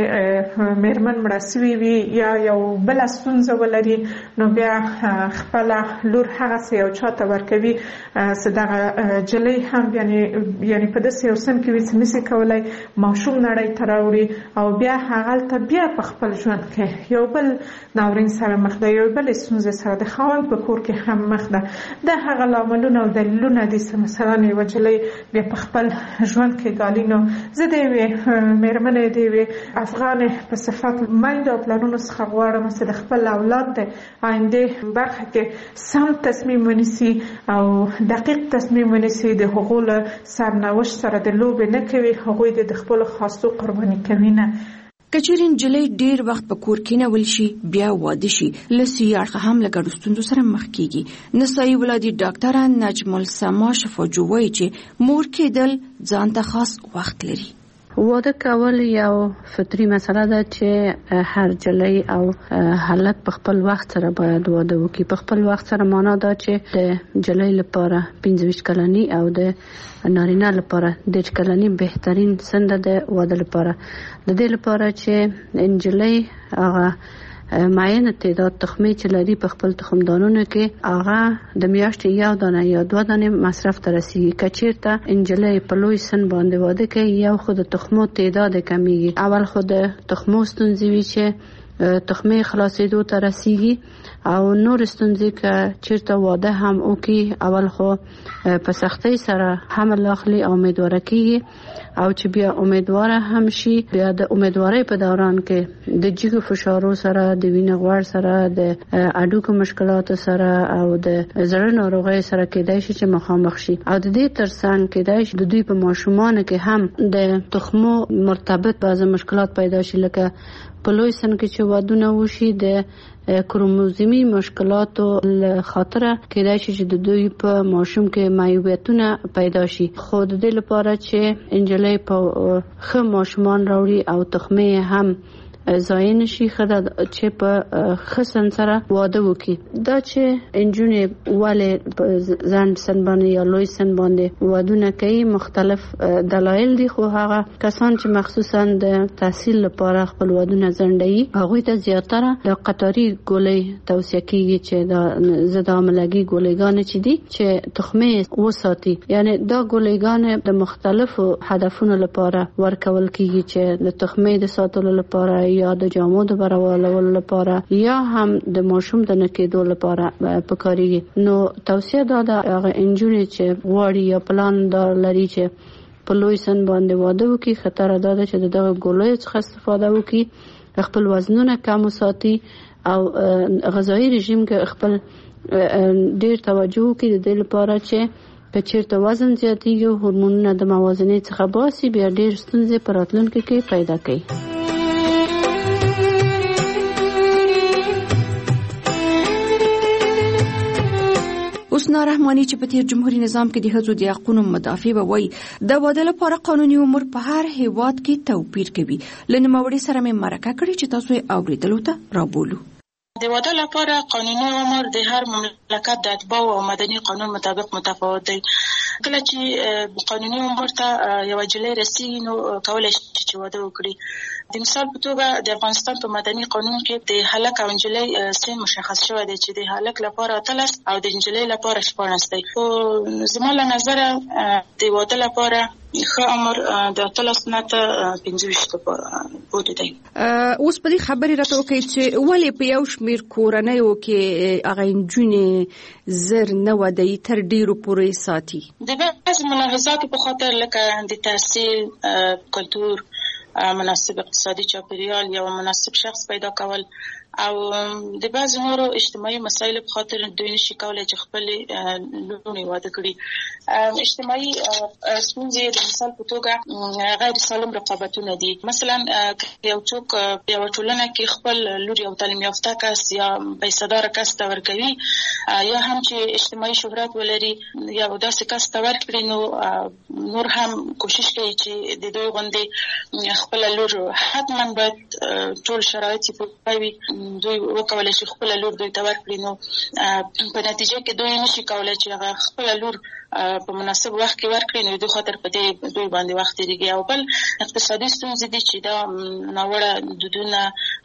مېرمن مړه سوې وي یا یو بله ستونزه ولري، نو بیا خپله لور هغه څه یو چا ته ورکوي چې دغه نجلۍ هم یعنې په داسې یو سن کې وي چې نسي کولی ماشوم نړۍ ته راوړي او بیا هغلته بیا په خپل ژوند کې یو بل ناورین سره مخ ده، یو بلې ستونزې سره د خاوند په کور کې هم مخ ده. دا هغه لاملونه او دلیلونه دي چې مثلا یوه نجلۍ بیا په خپل ژوند کې ګالي. نو زه د یوې مېرمنې د یوې افغانې په صفت میندو او پلرونو څخه غواړم چې د خپل اولاد د آیندې برخه کې سم تصمیم ونیسي او دقیق تصمیم ونیسي، د هغو له سرنوشت سره د لوبې نه کوي، هغوی د خپلو خاصو قرباني کوي نه. کچېرې نجلۍ ډېر وخت په کور کېنول شي بیا واده شي له سوي اړخه هم له ګډو ستونزو سره مخ کېږي. نسایي ولادي ډاکټره نجم السما شفاجو وایي چې مور کېدل ځان ته خاص وخت لري. واده کول یو فطري مسله ده چې هر نجلۍ او هلک په خپل وخت سره باید واده وکړي. په خپل وخت سره معنا دا چې د نجلۍ لپاره پنځه ویشت کلني او د نارینه لپاره دېرش کلني بهترین سن ده د واده لپاره. د دې لپاره چې نجلۍ هغه معین تعداد تخمې چې لري په خپل تخمدانونو کې هغه د میاشتې یو دانه یا دوه دانې مصرف ته رسیږي. که چېرته نجلۍ په لوی سن باندې واده کوي یو خو د تخمو تعداد کمیږي، اول خو د تخمو ستونزې وي چې تخمه خلاصېدو ته رسیږي او نور ستونزې که چیرته واده هم وکي اول خو په سختۍ سره حمل اخلي او امیدواره کیږي او چې بیا امیدواره هم شي بیا د امیدوارۍ په دوران کې د جګو فشارو سره د وینې غوړ سره د اډوکو مشکلات سره او د زړه ناروغۍ سره کېدای شي چې مخامخ شي او د دې ترڅنګ کېدای شي د دوی په ماشومان کې هم د تخمو مرتبط بعض مشکلات پیدا شي لکه په لوی سن کې چې وادونه وشي د کروموزومي مشکلاتو خاطره کېدای شي چې د دوی په ماشوم کې معیوبیتونه پیدا شي خو د دې لپاره چې انجلۍ په ښه ماشومان راوړي او تخمه هم ځای نشي خدای چې په خسن سره واده وکړي دا چې انجونې والے ځان سن باندې یا لوی سن باندې وادونه کوي مختلف دلایل دي خو هغه کسان چې مخصوصا د تحصیل لپاره خپل وادونه ځنډي هغه ته زیاتره د قطاري ګولۍ توصیه کیږي چې د ضد حاملګي ګولېګان چې دي چې تخمه وساتي یعنی دا ګولېګان د مختلفو هدفونو لپاره ورکول کیږي چې د تخمه د ساتلو لپاره یا د جامو د برابرولو لپاره یا هم د ماشوم د نکېدو لپاره پکاريږي نو توصیه دا ده هغه انجونې چې غواړي یا پلان دار لري چې په لوی سن باندې واده وکړي خطر دا ده چې دغه ګولۍ څخه استفاده وکړي خپل وزنونه کم وساتي او غذایی رژیم کې خپل ډیر توجه وکړي د دې لپاره چې که چیرته وزن زیاتېږي هورمونونه د موازنې څخه باسي بیا ډیر ستونزې په راتلونکي کې پیدا کوي حسنا رحماني چې په تیر جمهوریت نظام کې د ښځو د حقوقو مدافع به وایي د واده لپاره قانوني عمر په هر هیواد کې توپیر کوي لنوموړي سره مې مرکه کړې چې تاسو یې اوریدلو ته رابولو د واده لپاره قانوني عمر د هر مملکت د اتباع او مدني قانون مطابق متفاوت دی کله چې قانوني عمر ته یو جلې رسیږي نو کولای شي چې واده وکړي د مثال په توګه د افغانستان په مدني قانون کې د هلک او نجلۍ سن مشخص شوی دی چې د هلک لپاره اتلس او د نجلۍ لپاره شپاړس دی خو زما له نظره د واده لپاره ښه عمر د اتلس نه تر پنځه ویشت پورې دی اوس په دې خبرې راته وکړئ چې ولې په یو شمېر کورنیو کې هغه نجونې زر نه ودی تر ډیرو پورې ساتي د بعضې ملاحظاتو په خاطر لکه د تحصیل کلتور مناسب اقتصادي چاپیریال یا مناسب شخص پیدا کول او د بعض نورو اجتماعي مسایلو په خاطر دوی نشي کولای چې خپل لوري واده کړي اجتماعي ستونزې د مثال په توګه غیر سالم رقابتونه دي مثلا یو څوک په یو ټولنه کې خپل لوري او تعلیم یافته کس یا پیسه‌دار کس ته ورکوي یا هم چې اجتماعي شهرت ولري یا داسې کس ته ورکړي نو نور هم کوشش کوي چې د دوی غوندې خپل لور حتما باید ټول شرایط پوره وي دوی وکولای شي خپل لور دوی ته ورکړي نو په نتیجه کې دوی نشي کولای چې هغه خپل لور په مناسب وخت کې ورکړي نو دوی خاطر په دې دوی باندې وخت لري او بل اقتصادي ستونزې دي چې دا ناوړه دودونه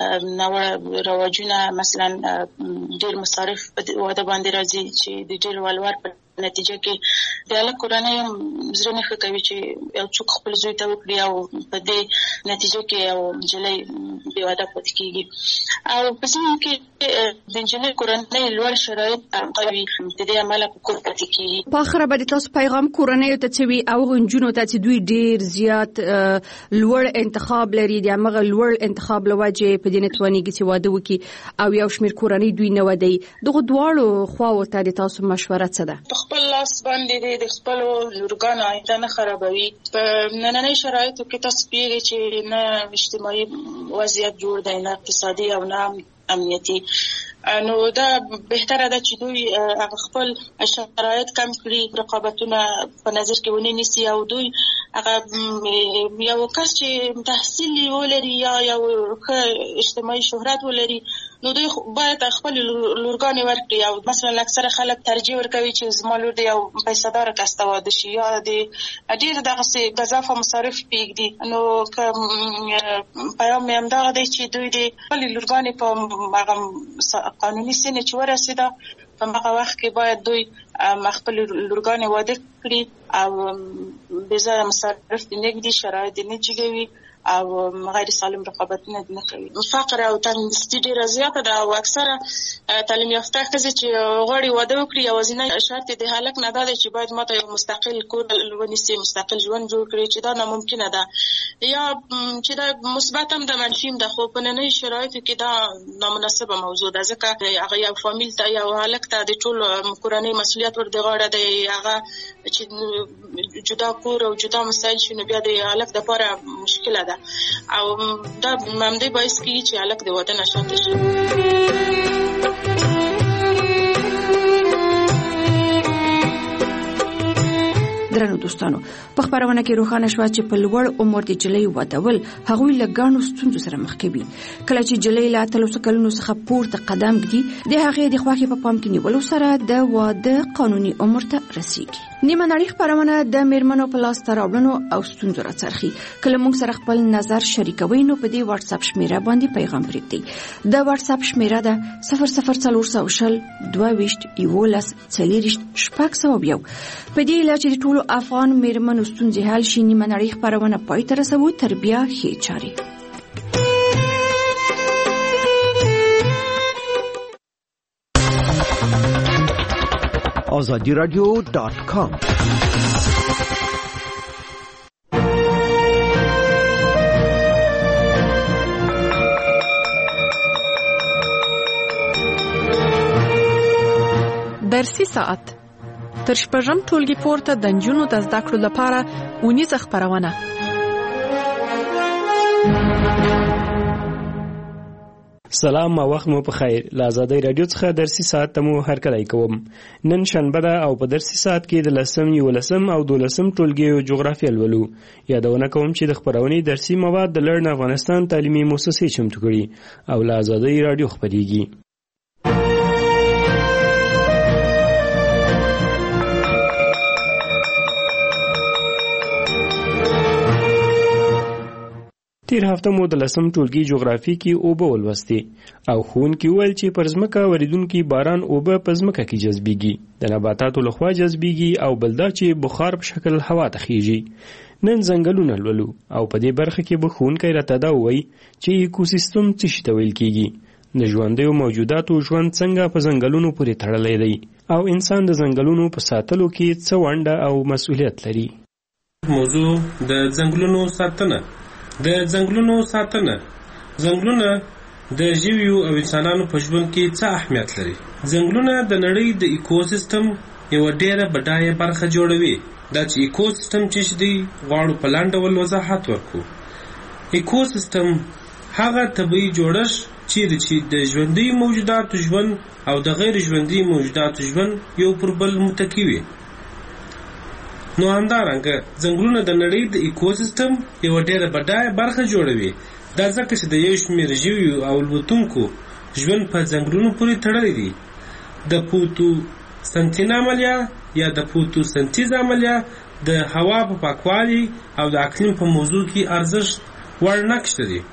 ناوړه رواجونه مثلا ډېر مصارف په واده باندې راځي چې د ډېر ولور په نتیجه کې د هلک کورنۍ هم زړه نه ښه کوي چې یو څوک خپل زوی ته وکړي او په دې نتیجه کې یو نجلۍ بې واده پاتې کېږي او په ځینو کې د نجلۍ کورنۍ لوړ شرایط قوي د دې امله په کور پاتې کېږي په آخره به د تاسو پیغام کورنیو ته څه وي او نجونو ته چې دوی ډېر زیات لوړ انتخاب لري د همغه لوړ انتخاب له وجې په دې نه توانېږي چې واده وکړي او یو شمېر کورنۍ دوی نه ودی دغه دواړو خواوو ته د تاسو مشوره څه ده خپل لاس باندې د خپل لورګانو آینده نه خرابوي په نننۍ شرایطو کې تاسو پیږئ چې نه اجتماعي وضعیت جوړ دی نه اقتصادي او نه امنیتي نو دا بهتره ده چې دوی هغه خپل شرایط کم کړي رقابتونه په نظر کې ونی نیسي او دوی هغه یو کس چې تحصیل ولري یا یو ښه اجتماعي شهرت ولري نو دوی باید خپل لورګانې ورکړي او مثلا اکثره خلک ترجیح ورکوي چې زما لور د یو پیسه‌دار کس ته واده شي یا د ډېر دغسې ګزافه مصارف پرېږدي نو که پیام مې همدغه دی چې دوی د خپلې لورګانې په هغه قانوني سن چې ورسېده په هغه وخت کې باید دوی خپل لورګانې واده کړي او بې ځایه مصارف دې نه ږدي شرایط دې نه جګوي او غیر سالم رقابتونه نه کوي. فقر او تندرستي ډیره زیاته ده او اکثره تعلیم یافته ښځې چې غواړي واده وکړي یوازینی شرط د هلک نه ده چې باید ماته یو مستقل کور ونیسي، مستقل ژوند جوړ کړي، چې دا ناممکنه ده یا چې دا مثبت هم ده منفي هم ده، خو په نننۍ شرایطو کې دا نامناسبه موضوع ده ځکه هغه یو فامیل ته یو هلک ته د ټول کورنۍ مسؤلیت ور د غاړه دی، هغه چې جدا کور او جدا مسایل شي نو بیا د هلک دپاره مشکله ده او دا همدې باعث کېږي چې هلک د واده نه شاته شي. درنو دوستانو، په خبرونه کې روښانه شو چې په لوړ عمر د جلۍ ودول هغوی له ګڼو ستونزو سره مخ کوي. کله چې جلۍ له اتلس کلونو څخه پورته قدم ږدي، د هغې د خوښې په پام کې نیولو سره د واده قانوني عمر ته رسیږي. نیمه نړۍ خبرونه د میرمنو په لاس ته راوړنو او ستونزو راڅرخي. کله موږ سره خپل نظر شریکوي نو په دې واتس اپ شمیره باندې پیغام پرېږدئ. د واتس اپ شمیره ده صفر صفر څلور سوه شل دوه ویشت یولس څلېرویشت شپږ سوه یو. په دې علاوه چې د ټولو افغان میرمنو ستونزې حل شي، نیمه نړۍ خبرونه پای ته رسوو تر بیا ښې چارې. آزادی رادیو دات کام درسي ساعت تر شپږم ټولګي پورته د نجونو د زده کړو لپاره اونیزه خبرونه. سلام او وخت مو په خیر. له آزادۍ رادیو څخه درسي ساعت ته مو هرکلی کوم. نن شنبه ده او په درسي ساعت کې د لسم، یولسم او دولسم ټولګیو جغرافیه لولو. یادونه کوم چې د خبرونې درسي مواد د لړن افغانستان تعلیمي مؤسسې چمتو کړي او له آزادۍ رادیو خپرېږي. تیر هفته مو د لسم ټولګي جغرافي کې اوبه ولوستې او ښوونکي وویل چې پر ځمکه ورېدونکي باران اوبه په ځمکه کې جذبېږي، د نباتاتو لخوا جذبېږي او بل دا چې بخار په شکل هوا ته خیږي. نن ځنګلونه لولو او په دې برخه کې به ښوونکی راته دا ووایي چې ایکوسیستم څه شي ته ویل کېږي، د ژوندیو موجوداتو ژوند څنګه په ځنګلونو پورې تړلی دی او انسان د ځنګلونو په ساتلو کې څه ونډه او مسؤلیت لري. موضوع د ځنګلونو ساتنه. د ځنګلونو ساتنه ځنګلونه د ژویو او انسانانو په ژوند کې څه اهمیت لري؟ ځنګلونه د نړۍ د ایکوسیستم یو ډېره بډایه برخه جوړوي. دا چې ایکوسیستم چې دی غواړو په لاندې ډول وضاحت ورکړو. ایکوسیستم هغه طبیعي جوړښت چې د ژوندي موجوداتو ژوند او د غیر ژوندي موجوداتو ژوند یو پر بل متکی وي. نو همدارنګه ځنګلونه د نړۍ د ایکوسیستم یو ډېره بډایه برخه جوړوي. دا ځکه چې د یو شمېر ژویو او الوتونکو ژوند په ځنګلونو پورې تړلی دی. د فوتوسنتیز عملیه یا د فوتوسنتیز عملیه د هوا په پاکوالي او د اقلیم په موضوع کې ارزښت وړ نقش لري.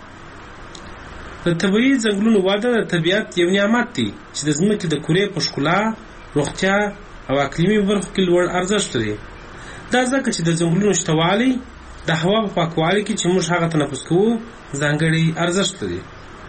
د طبیعي ځنګلونو واده د طبیعت یو نعمت دی چې د ځمکې د کورې په ښکلا، روغتیا او اقلیمي برخو کې لوړ ارزښت لري. دا ځکه چې د ځنګلونو شتوالی د هوا په پاکوالي کې چې موږ هغه تنفس کوو ځانګړی ارزښت لري.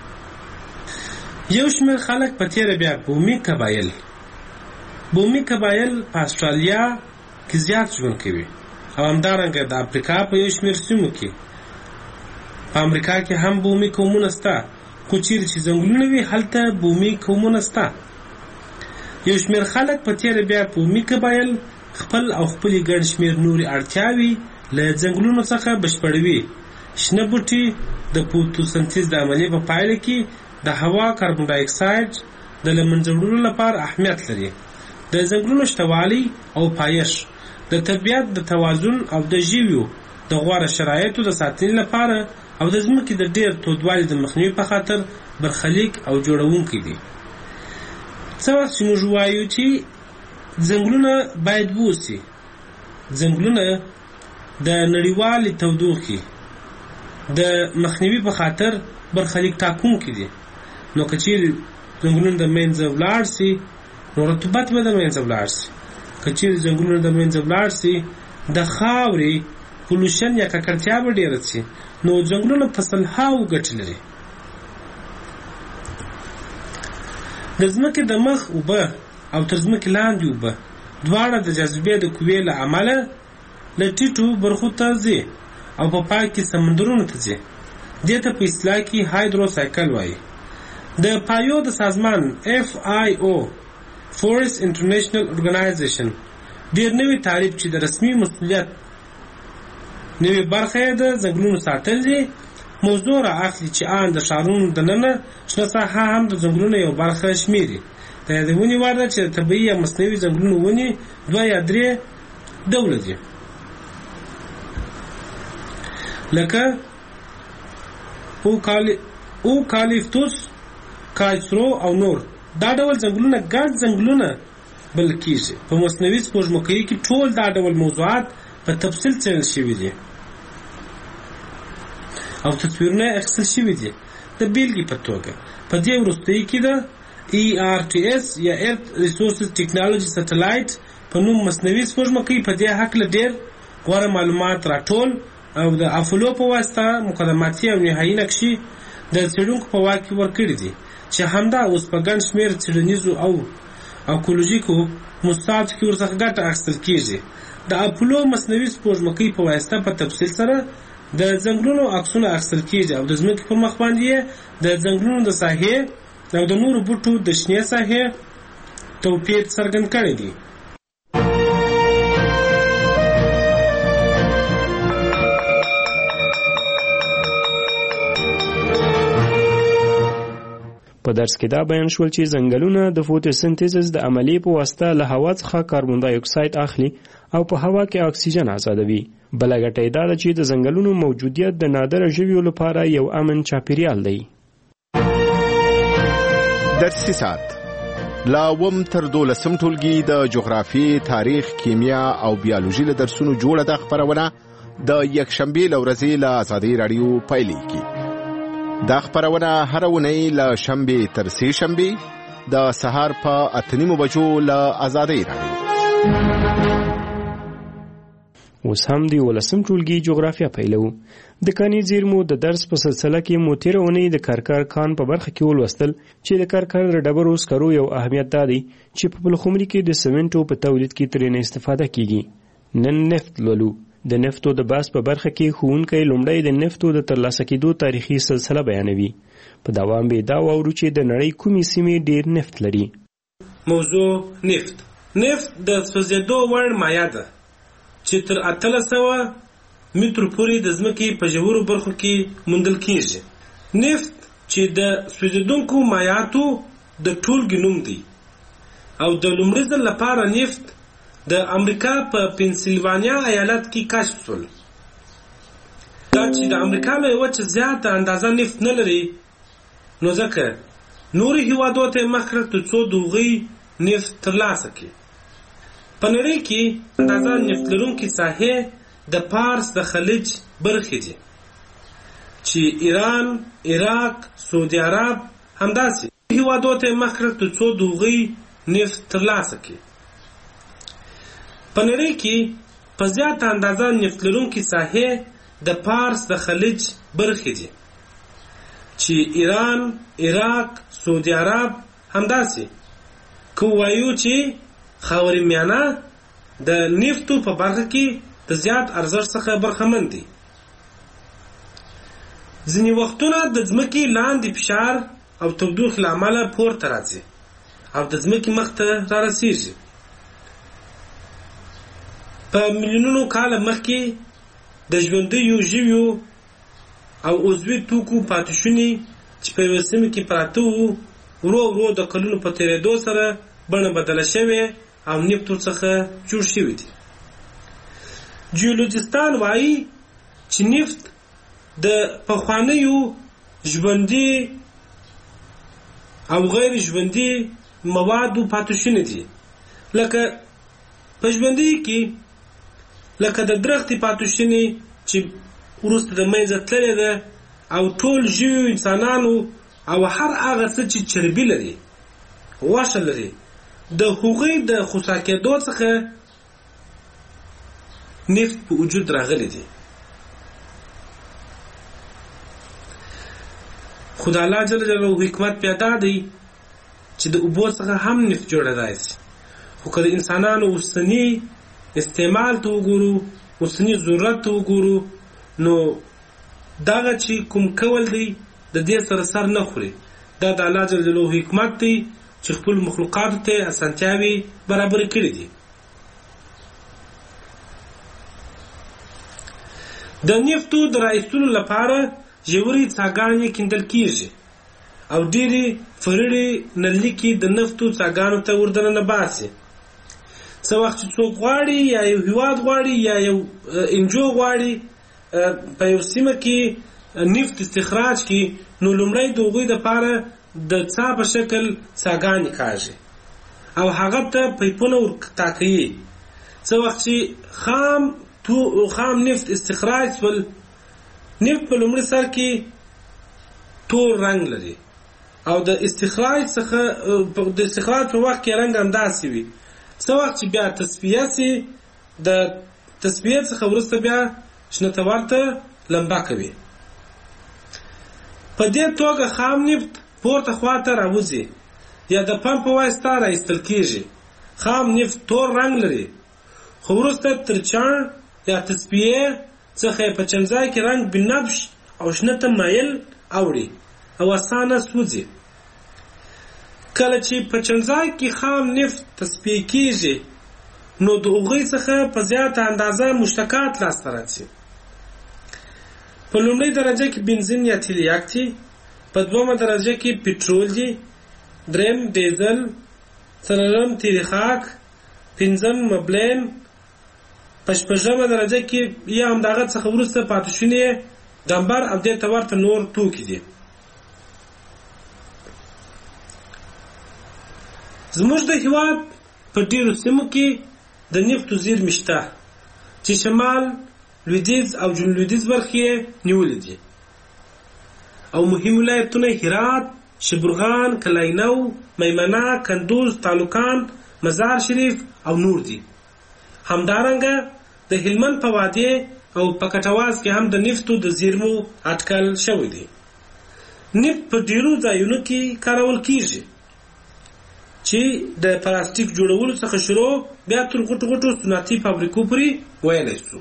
یو شمېر خلک په تېره بیا بومي قبایل بومي قبایل په استرالیا کې زیات ژوند کوي او همدارنګه د افریقا په یو شمېر سیمو کې. په امریکا کې هم بومي قومونه شته، خو چیرې چې ځنګلونه وي هلته بومي قومونه شته. یو شمېر خلک په تېره بیا بومي قبایل خپل او خپلې ګڼ شمېر نورې اړتیاوې له ځنګلونو څخه بشپړوي. شنه بوټي د فوتوسنتیز د عملیې په پایله کې د هوا کاربن ډای اکساید د له منځه وړلو لپاره اهمیت لري. د ځنګلونو شتوالي او پایښت د طبیعت د توازن او د ژویو د غوره شرایطو د ساتنې لپاره او د ځمکې د ډېر تودوالي د مخنیوي په خاطر برخلیک او جوړونکی دي. څه وخت چې موږ وایو چې ځنګلونه باید ووسي، ځنګلونه د نړیوالې تودوخې د مخنیوي په خاطر برخلیک ټاکونکي دي. نو که چیرې ځنګلونه د منځه ولاړ سي نو رطوبت به د منځه ولاړ سي. که چیرې ځنګلونه د منځه ولاړ سي د خاورې پولوشن یا ککړتیا به ډېره شي، نو ځنګلونه په سلهاوو ګټې لري. د ځمکې د مخ اوبه او تر ځمکې لاندې اوبه دواړه د جاذبې د قوې له امله له ټیټو برخو ته ځي او په پای کې سمندرونو ته ځي. دې ته په اصطلاح کې هایدروسایکل وایي. د پایو د سازمان اف آی او فورست انټرنیشنل اورګنایزیشن ډېر نوی تعریف چې د رسمي مسؤلیت نوی برخه د ځنګلونو ساتل دي موضوع را اخلي چې آن د ښارونو دننه شنه ساحه هم د ځنګلونو یو برخه شمیري. د یادونې وړ ده چې د طبیعي یا مصنوعي ځنګلونو ونې دوه یا درې ډوله دي، لکه اوکالیپتوس، کایسرو او نور. دا ډول ځنګلونه ګډ ځنګلونه بلل کېږي. په مصنوعي سپوږمکۍ کې ټول دا ډول موضوعات په تفصیل څېړل شوي دي او تصویرونه اخیستل شوي دي. د بیلګې په توګه په دې وروستۍ کې د ای آر ټي اس یا ارت ریسورسز ټیکنالوژي سټلایټ په نوم مصنوعي سپوږمکۍ په دې هکله ډېر غوره معلومات راټول او د افولو په واسطه مقدماتي او نهایي نقشې د څېړونکو په واک کې ورکړي دي چې همدا اوس په ګڼ شمېر څېړنیزو او اکولوژیکو مستعدو کې ورڅخه ګټه اخیستل کېږي. د اپولو مصنوعي سپوږمکۍ په واسطه په تفصیل سره د ځنګلونو عکسونه اخیستل کېږي او د ځمکې پر مخ باندې د ځنګلونو د ساحې او د نورو بوټو د شنې ساحې توپیر څرګند کړی دی. په درس کې دا بیان شول چې ځنګلونه د فوټوسنتیزس د عملیې په واسطه له هوا څخه کاربن دای اکساید اخلي او په هوا کې اکسیجن آزادوي. بله ګټه یې دا ده چې د ځنګلونو موجودیت د نادره ژویو لپاره یو امن چاپیریال دی. درسي ساعت لا وم تر دولسم ټولګي د جغرافي، تاریخ، کیمیا او بیولوژي له درسونو جوړه ده خبرونه د یکشنبې له ورځې له آزادۍ راډیو پیلېږي. دا خبرونه هر اونۍ له شنبې تر سې شنبې د سهار په اته نیمو بجو له آزادۍ راډیو. اوس هم د ولسم ټولګي جغرافیا پیلو. د کاني زیرمو د درس په سلسله کې مو تېره اونۍ د کارکار کان په برخه کې ولوستل چې د کارکار د ډبرو سکرو یو اهمیت دا دی چې په پلخمري کې د سمنټو په تولید کې ترېنه استفاده کیږي. نن نفت لولو. د نفتو د بحث په برخه کې ښوونکی لومړی د نفتو د ترلاسه کېدو تاریخي سلسله بیانوي. په دوام به دا واورو چې د نړۍ کومې سیمې ډېر نفت لري. موضوع نفت. نفت د سوځېدو وړ مایع ده چې تر اتلس سوه مترو پورې د ځمکې په ژورو برخو کې موندل کېږي. نفت چې د سوځېدونکو مایعاتو د ټولګې نوم دی او د لومړي ځل لپاره نفت د امریکا په پنسلوانیا ایالت کې کشف شول. دا چې د امریکا له وچې زیاته اندازه نفت نه لري نو ځکه نورو هیوادو ته مخ کړه تر څو د هغوی نفت ترلاسه کړي. په نړۍ کې اندازه نفت لرونکې ساحې د پارس د خلیج برخې دي چې ایران، عراق، سعودي عرب همداسې هیوادو ته مخ کړه تر څو د هغوی نفت ترلاسه کړي. په نړۍ کې په زیاته اندازه نفت لرونکې ساحې د پارس د خلیج برخې دي چې ایران، عراق، سعودي عرب همداسې که وایو چې خاورې میانه د نفتو په برخه کې د زیات ارزښت څخه برخمن دي. ځینې وختونه د ځمکې لاندې فشار او تودوخې له امله پورته راځي او د ځمکې مخ ته را رسېږي. په میلیونونو کاله مخکې د ژوندیو ژویو او عضوي توکو پاتې شونې چې په یوه سیمه کې پراته وو ورو ورو د کلونو په تېرېدو سره بڼه بدله شوې او نفتو څخه جوړ شوي دي. جیولوجستان وایي چې نفت د پخوانیو ژوندي او غیر ژوندي موادو پاتې شونې دي، لکه په ژوندي کې لکه د درختې پاتې شونې چې وروسته د منځه تللې ده او ټول ژویو انسانانو او هر هغه څه چې چربي لري، غوښه لري، د هغوی د خوسا کېدو څخه نفت په وجود راغلی دی. خو د الله جل جلاله حکمت پیدا دی چې د اوبو څخه هم نفت جوړېدای شي. خو که د انسانانو اوسني استعمال ته وګورو، اوسني ضرورت ته وګورو، نو دغه چې کوم کول دی د دې سره سر نه خوري. دا د الله جل جلاله حکمت دی چې خپل مخلوقات ته اسانتیاوي برابر کړي دي. د نفتو د رایستلو لپاره ژورې څاګانې کیندل کیږي او ډېرې فرړې نلکې د نفتو څاګانو ته وردننه باسي. څه وخت چې څوک غواړي یا یو هیواد غواړي یا یو انجو غواړي په یو سیمه کې نفت استخراج کړي، نو لومړی د هغوی دپاره د څا په شکل څاګانې کاږي او هغه ته پیپونه ورټاکوي. څه وخت چې خام تو خام نفت استخراج شول، نفت په لومړي سر کې تور رنګ لري او د استخراج څخه د استخراج په وخت کې رنګ همداسې وي. څه وخت چې بیا تصفیه سي، د تصفیه څخه وروسته بیا شنتوار ته لمبه کوي. په دې توګه خام نفت پورته خواته راوځي یا د پمپ په واسطه راایستل کېږي. خام نفت تور رنګ لري، خو وروسته تر چاڼ یا تصفیه څخه په چمځای کې رنګ بنفش او شنه ته مایل اوړي او اسانه سوځي. کله چې په چمځای کې خام نفت تصفیه کېږي، نو د هغوی څخه په زیاته اندازه مشتقات لاسته راځي. په لومړۍ درجه کې بنزین یا تیلیاک دي، په دومه درجه کې پټرول دي، دریم ډیزل، څلورم تیل خاک، پنځم مبلین، په شپږمه درجه کې یا همدغه څخه وروسته پاتې شونې ډمبر او دې ته ورته نور توکي دي. زموږ د هېواد په ډېرو سیمو کې د نفتو زیرمې شته چې شمال، لویدیځ او جنوب لویدیځ برخې یې نیولې دي او مهم ولایتونه هرات، شبرغان، کلاینو، میمنه، کندوز، تالوکان، مزار شریف او نور دي. همدارنګه د هلمند په وادي او په کټواز کې هم د نفتو د زیرمو اټکل شوی دی. نفت په ډیرو ځایونو کې کارول کیږي چې د پلاستیک جوړولو څخه شروع بیا تر غټو غټو صنعتي فابریکو پورې ویلی شو.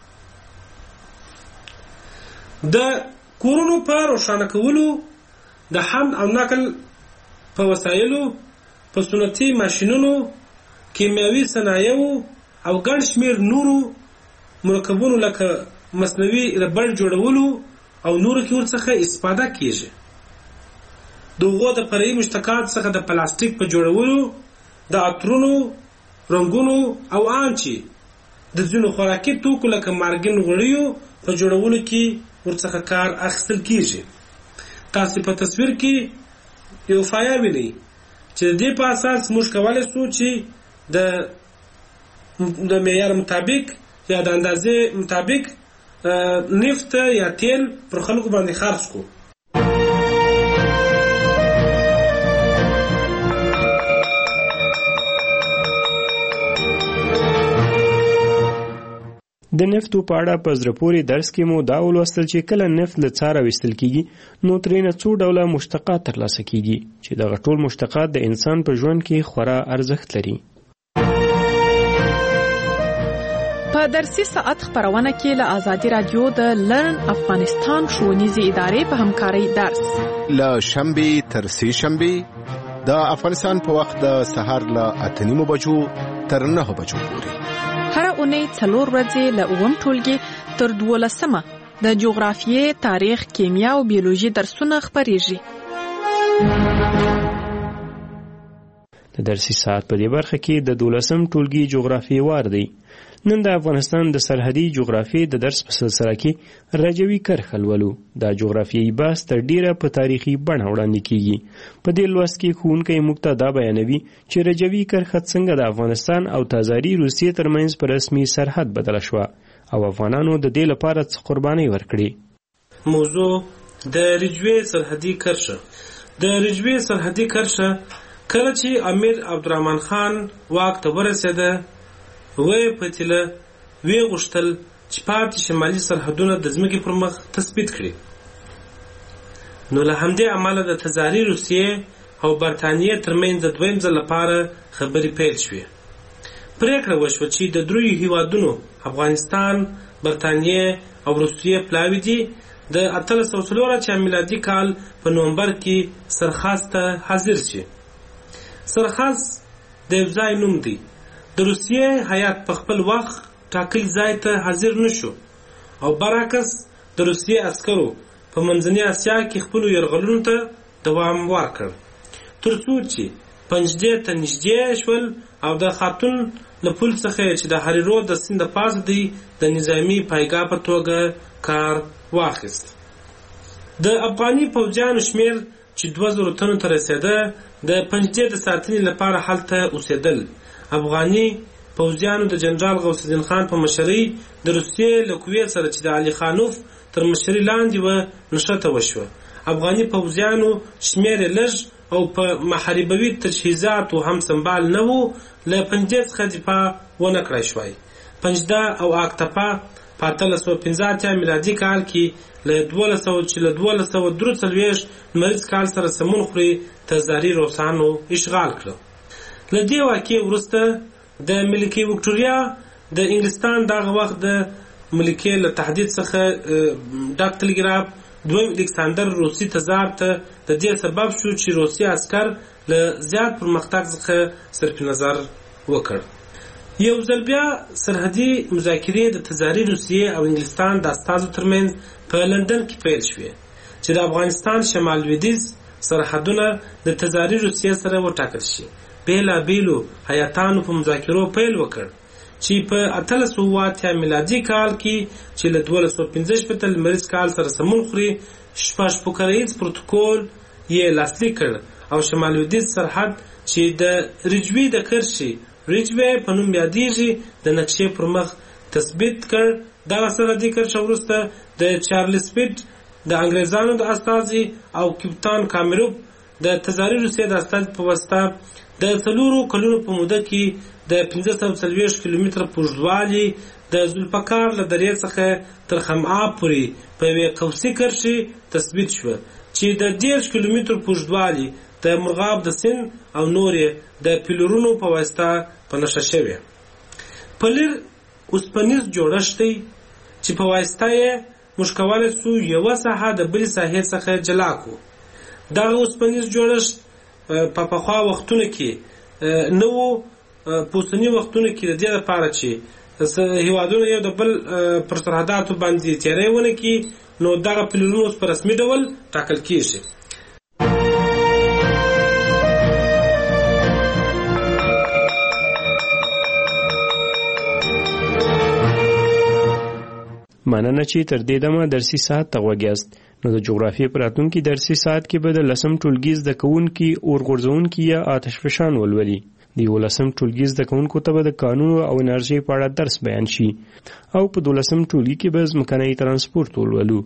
د کورونو په روښانه کولو، د حمل او نقل په وسایلو، په صنعتي ماشینونو، کیمیاوي صنایعو او ګڼ شمېر نورو مرکبونو لکه مصنوعي ربړ جوړولو او نورو کې ورڅخه استفاده کیږي. د هغو د فرعي مشتقات څخه د پلاستیک په جوړولو، د عطرونو، رنګونو او ان چې د ځینو خوراکي توکو لکه مارګین غوړیو په جوړولو کې ورڅخه کار اخیستل کیږي. تاسو په تصویر کې یو فایه وینئ چې د دې په اساس موږ کولی شو چې د د معیار مطابق یا د اندازې مطابق نفت یا تیل پر خلکو باندې خرڅ کو. د نفتو په اړه په زړه پورې درس کې مو دا ولوستل چې کله نفت له څاره ویستل کیږي، نو ترېنه څو ډوله مشتقات ترلاسه کیږي چې دغه ټول مشتقات د انسان په ژوند کې خورا ارزښت لري. په درسي ساعت خبرونه کې له آزادي رادیو د لرن افغانستان ښوونیزې ادارې په همکارۍ درس له شنبې تر سې شنبې د افغانستان په وخت د سهار له اته نیمو بجو تر نهه بجو پورې، هر اونۍ څلور ورځې له اووم ټولګي تر دولسمه د جغرافیې، تاریخ، کیمیا او بیولوژي درسونه خپریږي. د درسي ساعت په دې برخه کې د دولسم ټولګي جغرافیې وار دی. نن د افغانستان د سرحدي جغرافیې د درس په سلسله کې رجوي کرښه لولو. دا جغرافیایي بحث تر ډیره په تاریخي بڼه وړاندې کیږي. په دې لوست کې ښوونکی موږ ته دا بیانوي چې رجوي کرښه څنګه د افغانستان او تازاري روسیې ترمنځ په رسمي سرحد بدله شوه او افغانانو د دې لپاره څه قربانۍ ورکړې. موضوع د رجوي سرحدي کرښه. د رجوي سرحدي کرښه کله چې امیر عبدالرحمن خان واک ته ورسېده، وی پتیله وی غوښتل چې پاتې شمالي سرحدونه د ځمکې پر مخ تثبیت کړي. نو له همدې امله د تزاري روسیې او برتانیې ترمنځ د دویم ځل لپاره خبرې پیل شوې. پریکړه وشوه چې د دریو هیوادونو افغانستان، برتانیې او روسیې پلاوي دي د اتلس سوه څلور اتیا میلادي کال په نومبر کې سرخاس ته حاضر شي. سرخاس د یو ځای نوم دی. د روسیې هیات په خپل وخت ټاکل ځای ته حاضر نشو او برعکس د روسیې عسکرو په منځنۍ اسیا کې خپلو یرغلونو ته دوام ورکړ تر څو چې پنجدې ته نږدې شول او د خاتون له پل څخه چې د هریرو د سیند پاس دی د نظامی پایګاه په توګه کار واخیست. د افغاني پوځیانو شمیر چې دوه زره تنو ته رسېده د پنجدې د ساتنې لپاره هلته اوسېدل. افغاني پوځیانو د جنرال غوث الدین خان په مشرۍ د روسیې له قوې سره چې د علي خانوف تر مشرۍ لاندې وه نښته وشوه. افغاني پوځیانو شمیر لږ او په محاربوي تجهیزاتو هم سنبال نه وو. له پنجدې څخه دفاع ونه کړای شوای. پنجده او اکتپا په اتلس سوه پنځه اتیا میلادي کال کې له دولس سوه چې له دولس سوه درې څلوېښت لمریز کال سره سمون خوري تزاري روسانو اشغال کړه. له دې واقعې وروسته د ملکې وکټوریا د انګلستان دغه وخت د ملکې له تهدید څخه ډک ټلګراف دویم الکساندر روسي تزار ته د دې سبب شو چې روسي عسکر له زیات پرمختګ څخه صرف نظر وکړ. یو ځل بیا سرحدي مذاکرې د تزاري روسیې او انګلستان د استازو ترمنځ په لندن کې پیل شوې چې د افغانستان شمال لویدیځ سرحدونه د تزاري روسیې سره وټاکل شي. بېلابېلو هیاتانو په مذاکرو پیل وکړ چې په اتلس سوه اتیا میلادي کال کې چې له دولس سوه پنځه شپېته لمریز کال سره سمون خوري شپږ پوکریز پروتوکول یې لاسلیک کړ او شمال لویدیځ سرحد چې د رجوی د کرښې ریجوی په نوم یادیږي د نقشې پر مخ تثبیت کړ. دغه سرحدي کرښه وروسته د چارلز پیټ د انګریزانو د استازي او کپتان کامیروف د تزاري روسیې د استازي په واسطه د څلورو کلونو په موده کې د پنځه سوه څلوېښت کیلومتره په اوږدوالي د ذوالفقار له درې څخه تر خمعاب پورې په یوې قوسي کرښې تثبیت شوه چې د دېرش کیلومترو په اوږدوالي د مرغاب د سیند او نورې د پیلرونو په واسطه په نښه شوې. پلیر اوسپنیز جوړښت دی چې په واسطه یې موږ کولی شو یوه ساحه د بلې ساحې څخه جلا کړو. دغه اوسپنیز جوړښت په پخوا وختونو کې نه وو. په اوسني وختونو کې د دې لپاره چې هیوادونه یو د بل پر سرحداتو باندې تیری ونه کړي نو دغه پلرونه اوس په رسمي ډول ټاکل کېږي. مننه چې تر دې دمه درسي ساعت ته غوږ یاست. نو د جغرافیې په راتلونکي درسي ساعت کې به د لسم ټولګي زده کوونکي اور غورځوونکي یا آتش فشان ولولي. د یولسم ټولګي زده کوونکو ته به د کانونو او انرژۍ په اړه درس بیان شي او په دولسم ټولګي کې به ځمکنی ترانسپورت ولولو.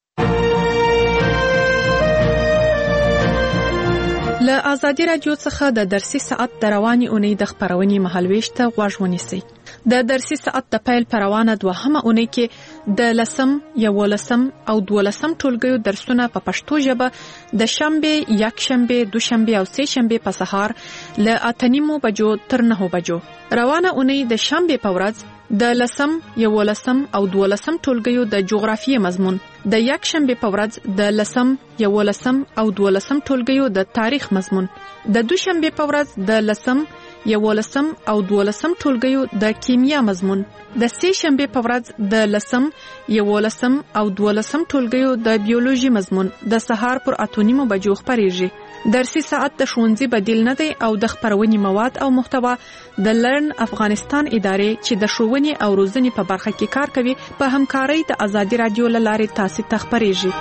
له ازادي راډیو څخه د درسي ساعت د رواني اونۍ د خبرونې مهالويش ته غوږ ونیسئ. د درسي ساعت د پیل پروانه دوهمه اونۍ کې د لسم، یولسم او دولسم ټولګیو درسونه په پښتو ژبه د شنبه، یکشنبه، دوشنبه او سه شنبه په سهار له اته نیمو بجو تر نهو بجو. روانه اونۍ د شنبه په ورځ د لسم، یولسم او دولسم ټولګیو د جغرافیې مضمون، د یکشنبه په ورځ د لسم، یولسم او دولسم ټولګیو د تاریخ مضمون، د دوشنبه په ورځ د لسم، یولسم او دولسم ټولګیو د کیمیا مضمون، د سه شنبه په ورځ د لسم، یولسم او دولسم ټولګیو د بیولوژي مضمون د سهار پر اته نیمو بجو خبرېږي. درسي ساعت د ښوونځي بدیل نه دی او د خبرونې مواد او محتوا د لرن افغانستان ادارې چې د ښوونې او روزنې په برخه کې کار کوي په همکارۍ د ازادي راډیو له لارې تاسو ته خبرېږي.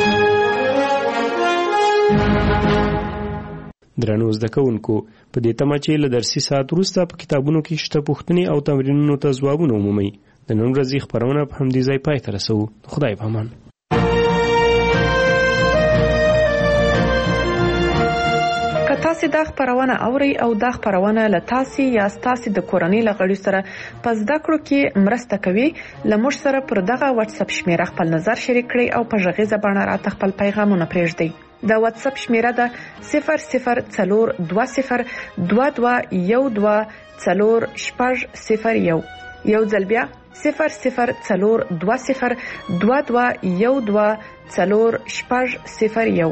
درنو زده کوونکو، په دې تمه چې له درسي ساعت وروسته په کتابونو کې شته پوښتنې او تمرینونو ته ځوابونه ومومئ. د نن ورځې خبرونه په همدې ځای پای ته رسوو. خدای په امان. که تاسو تاسو د خبرونه اوري او د خبرونه له تاسو یا تاسو د کورنۍ لغړی سره پس د کړو کې مرسته کوي لمر سره پر دغه واتس اپ شمیره خپل نظر شریک کړئ او په ژغه زبانه را خپل پیغامونه پرېږدئ د واتس اپ شمیره ده صفر صفر څلور دوه صفر دوه دوه یو دوه څلور شپږ صفر یو یو ځل بیا صفر صفر څلور دوه صفر دوه دوه یو دوه څلور شپږ صفر یو.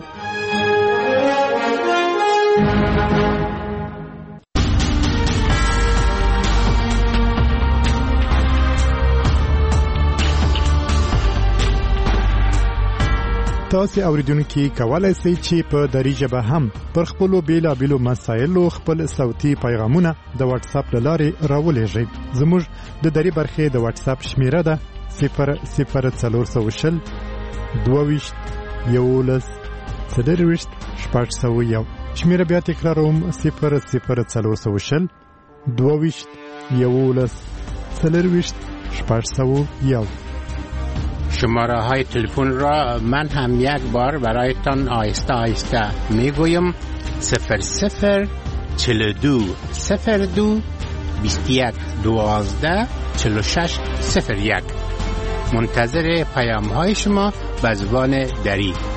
تاسو اوریدونکو کولای شئ چې په دری ژبه هم پر خپل بیلابېلو مسایلو خپل صوتي پیغامونه د واتس اپ لارې راولېږئ. زموږ د دری برخې د واتس اپ شمیره ده صفر صفر څلور سوه شل دوه ویشت یولس څلرویشت شپږ سوه یو. شمیره بیا تکراروم صفر صفر څلور سوه شل دوه ویشت یولس څلرویشت شپږ سوه یو. شماره های تلفن را من هم یک بار برایتان آهسته آهسته میگویم صفر صفر چهل دو صفر دو بیست و یک دوازده چهل و شش صفر یک. منتظر پیام های شما به زبان دری.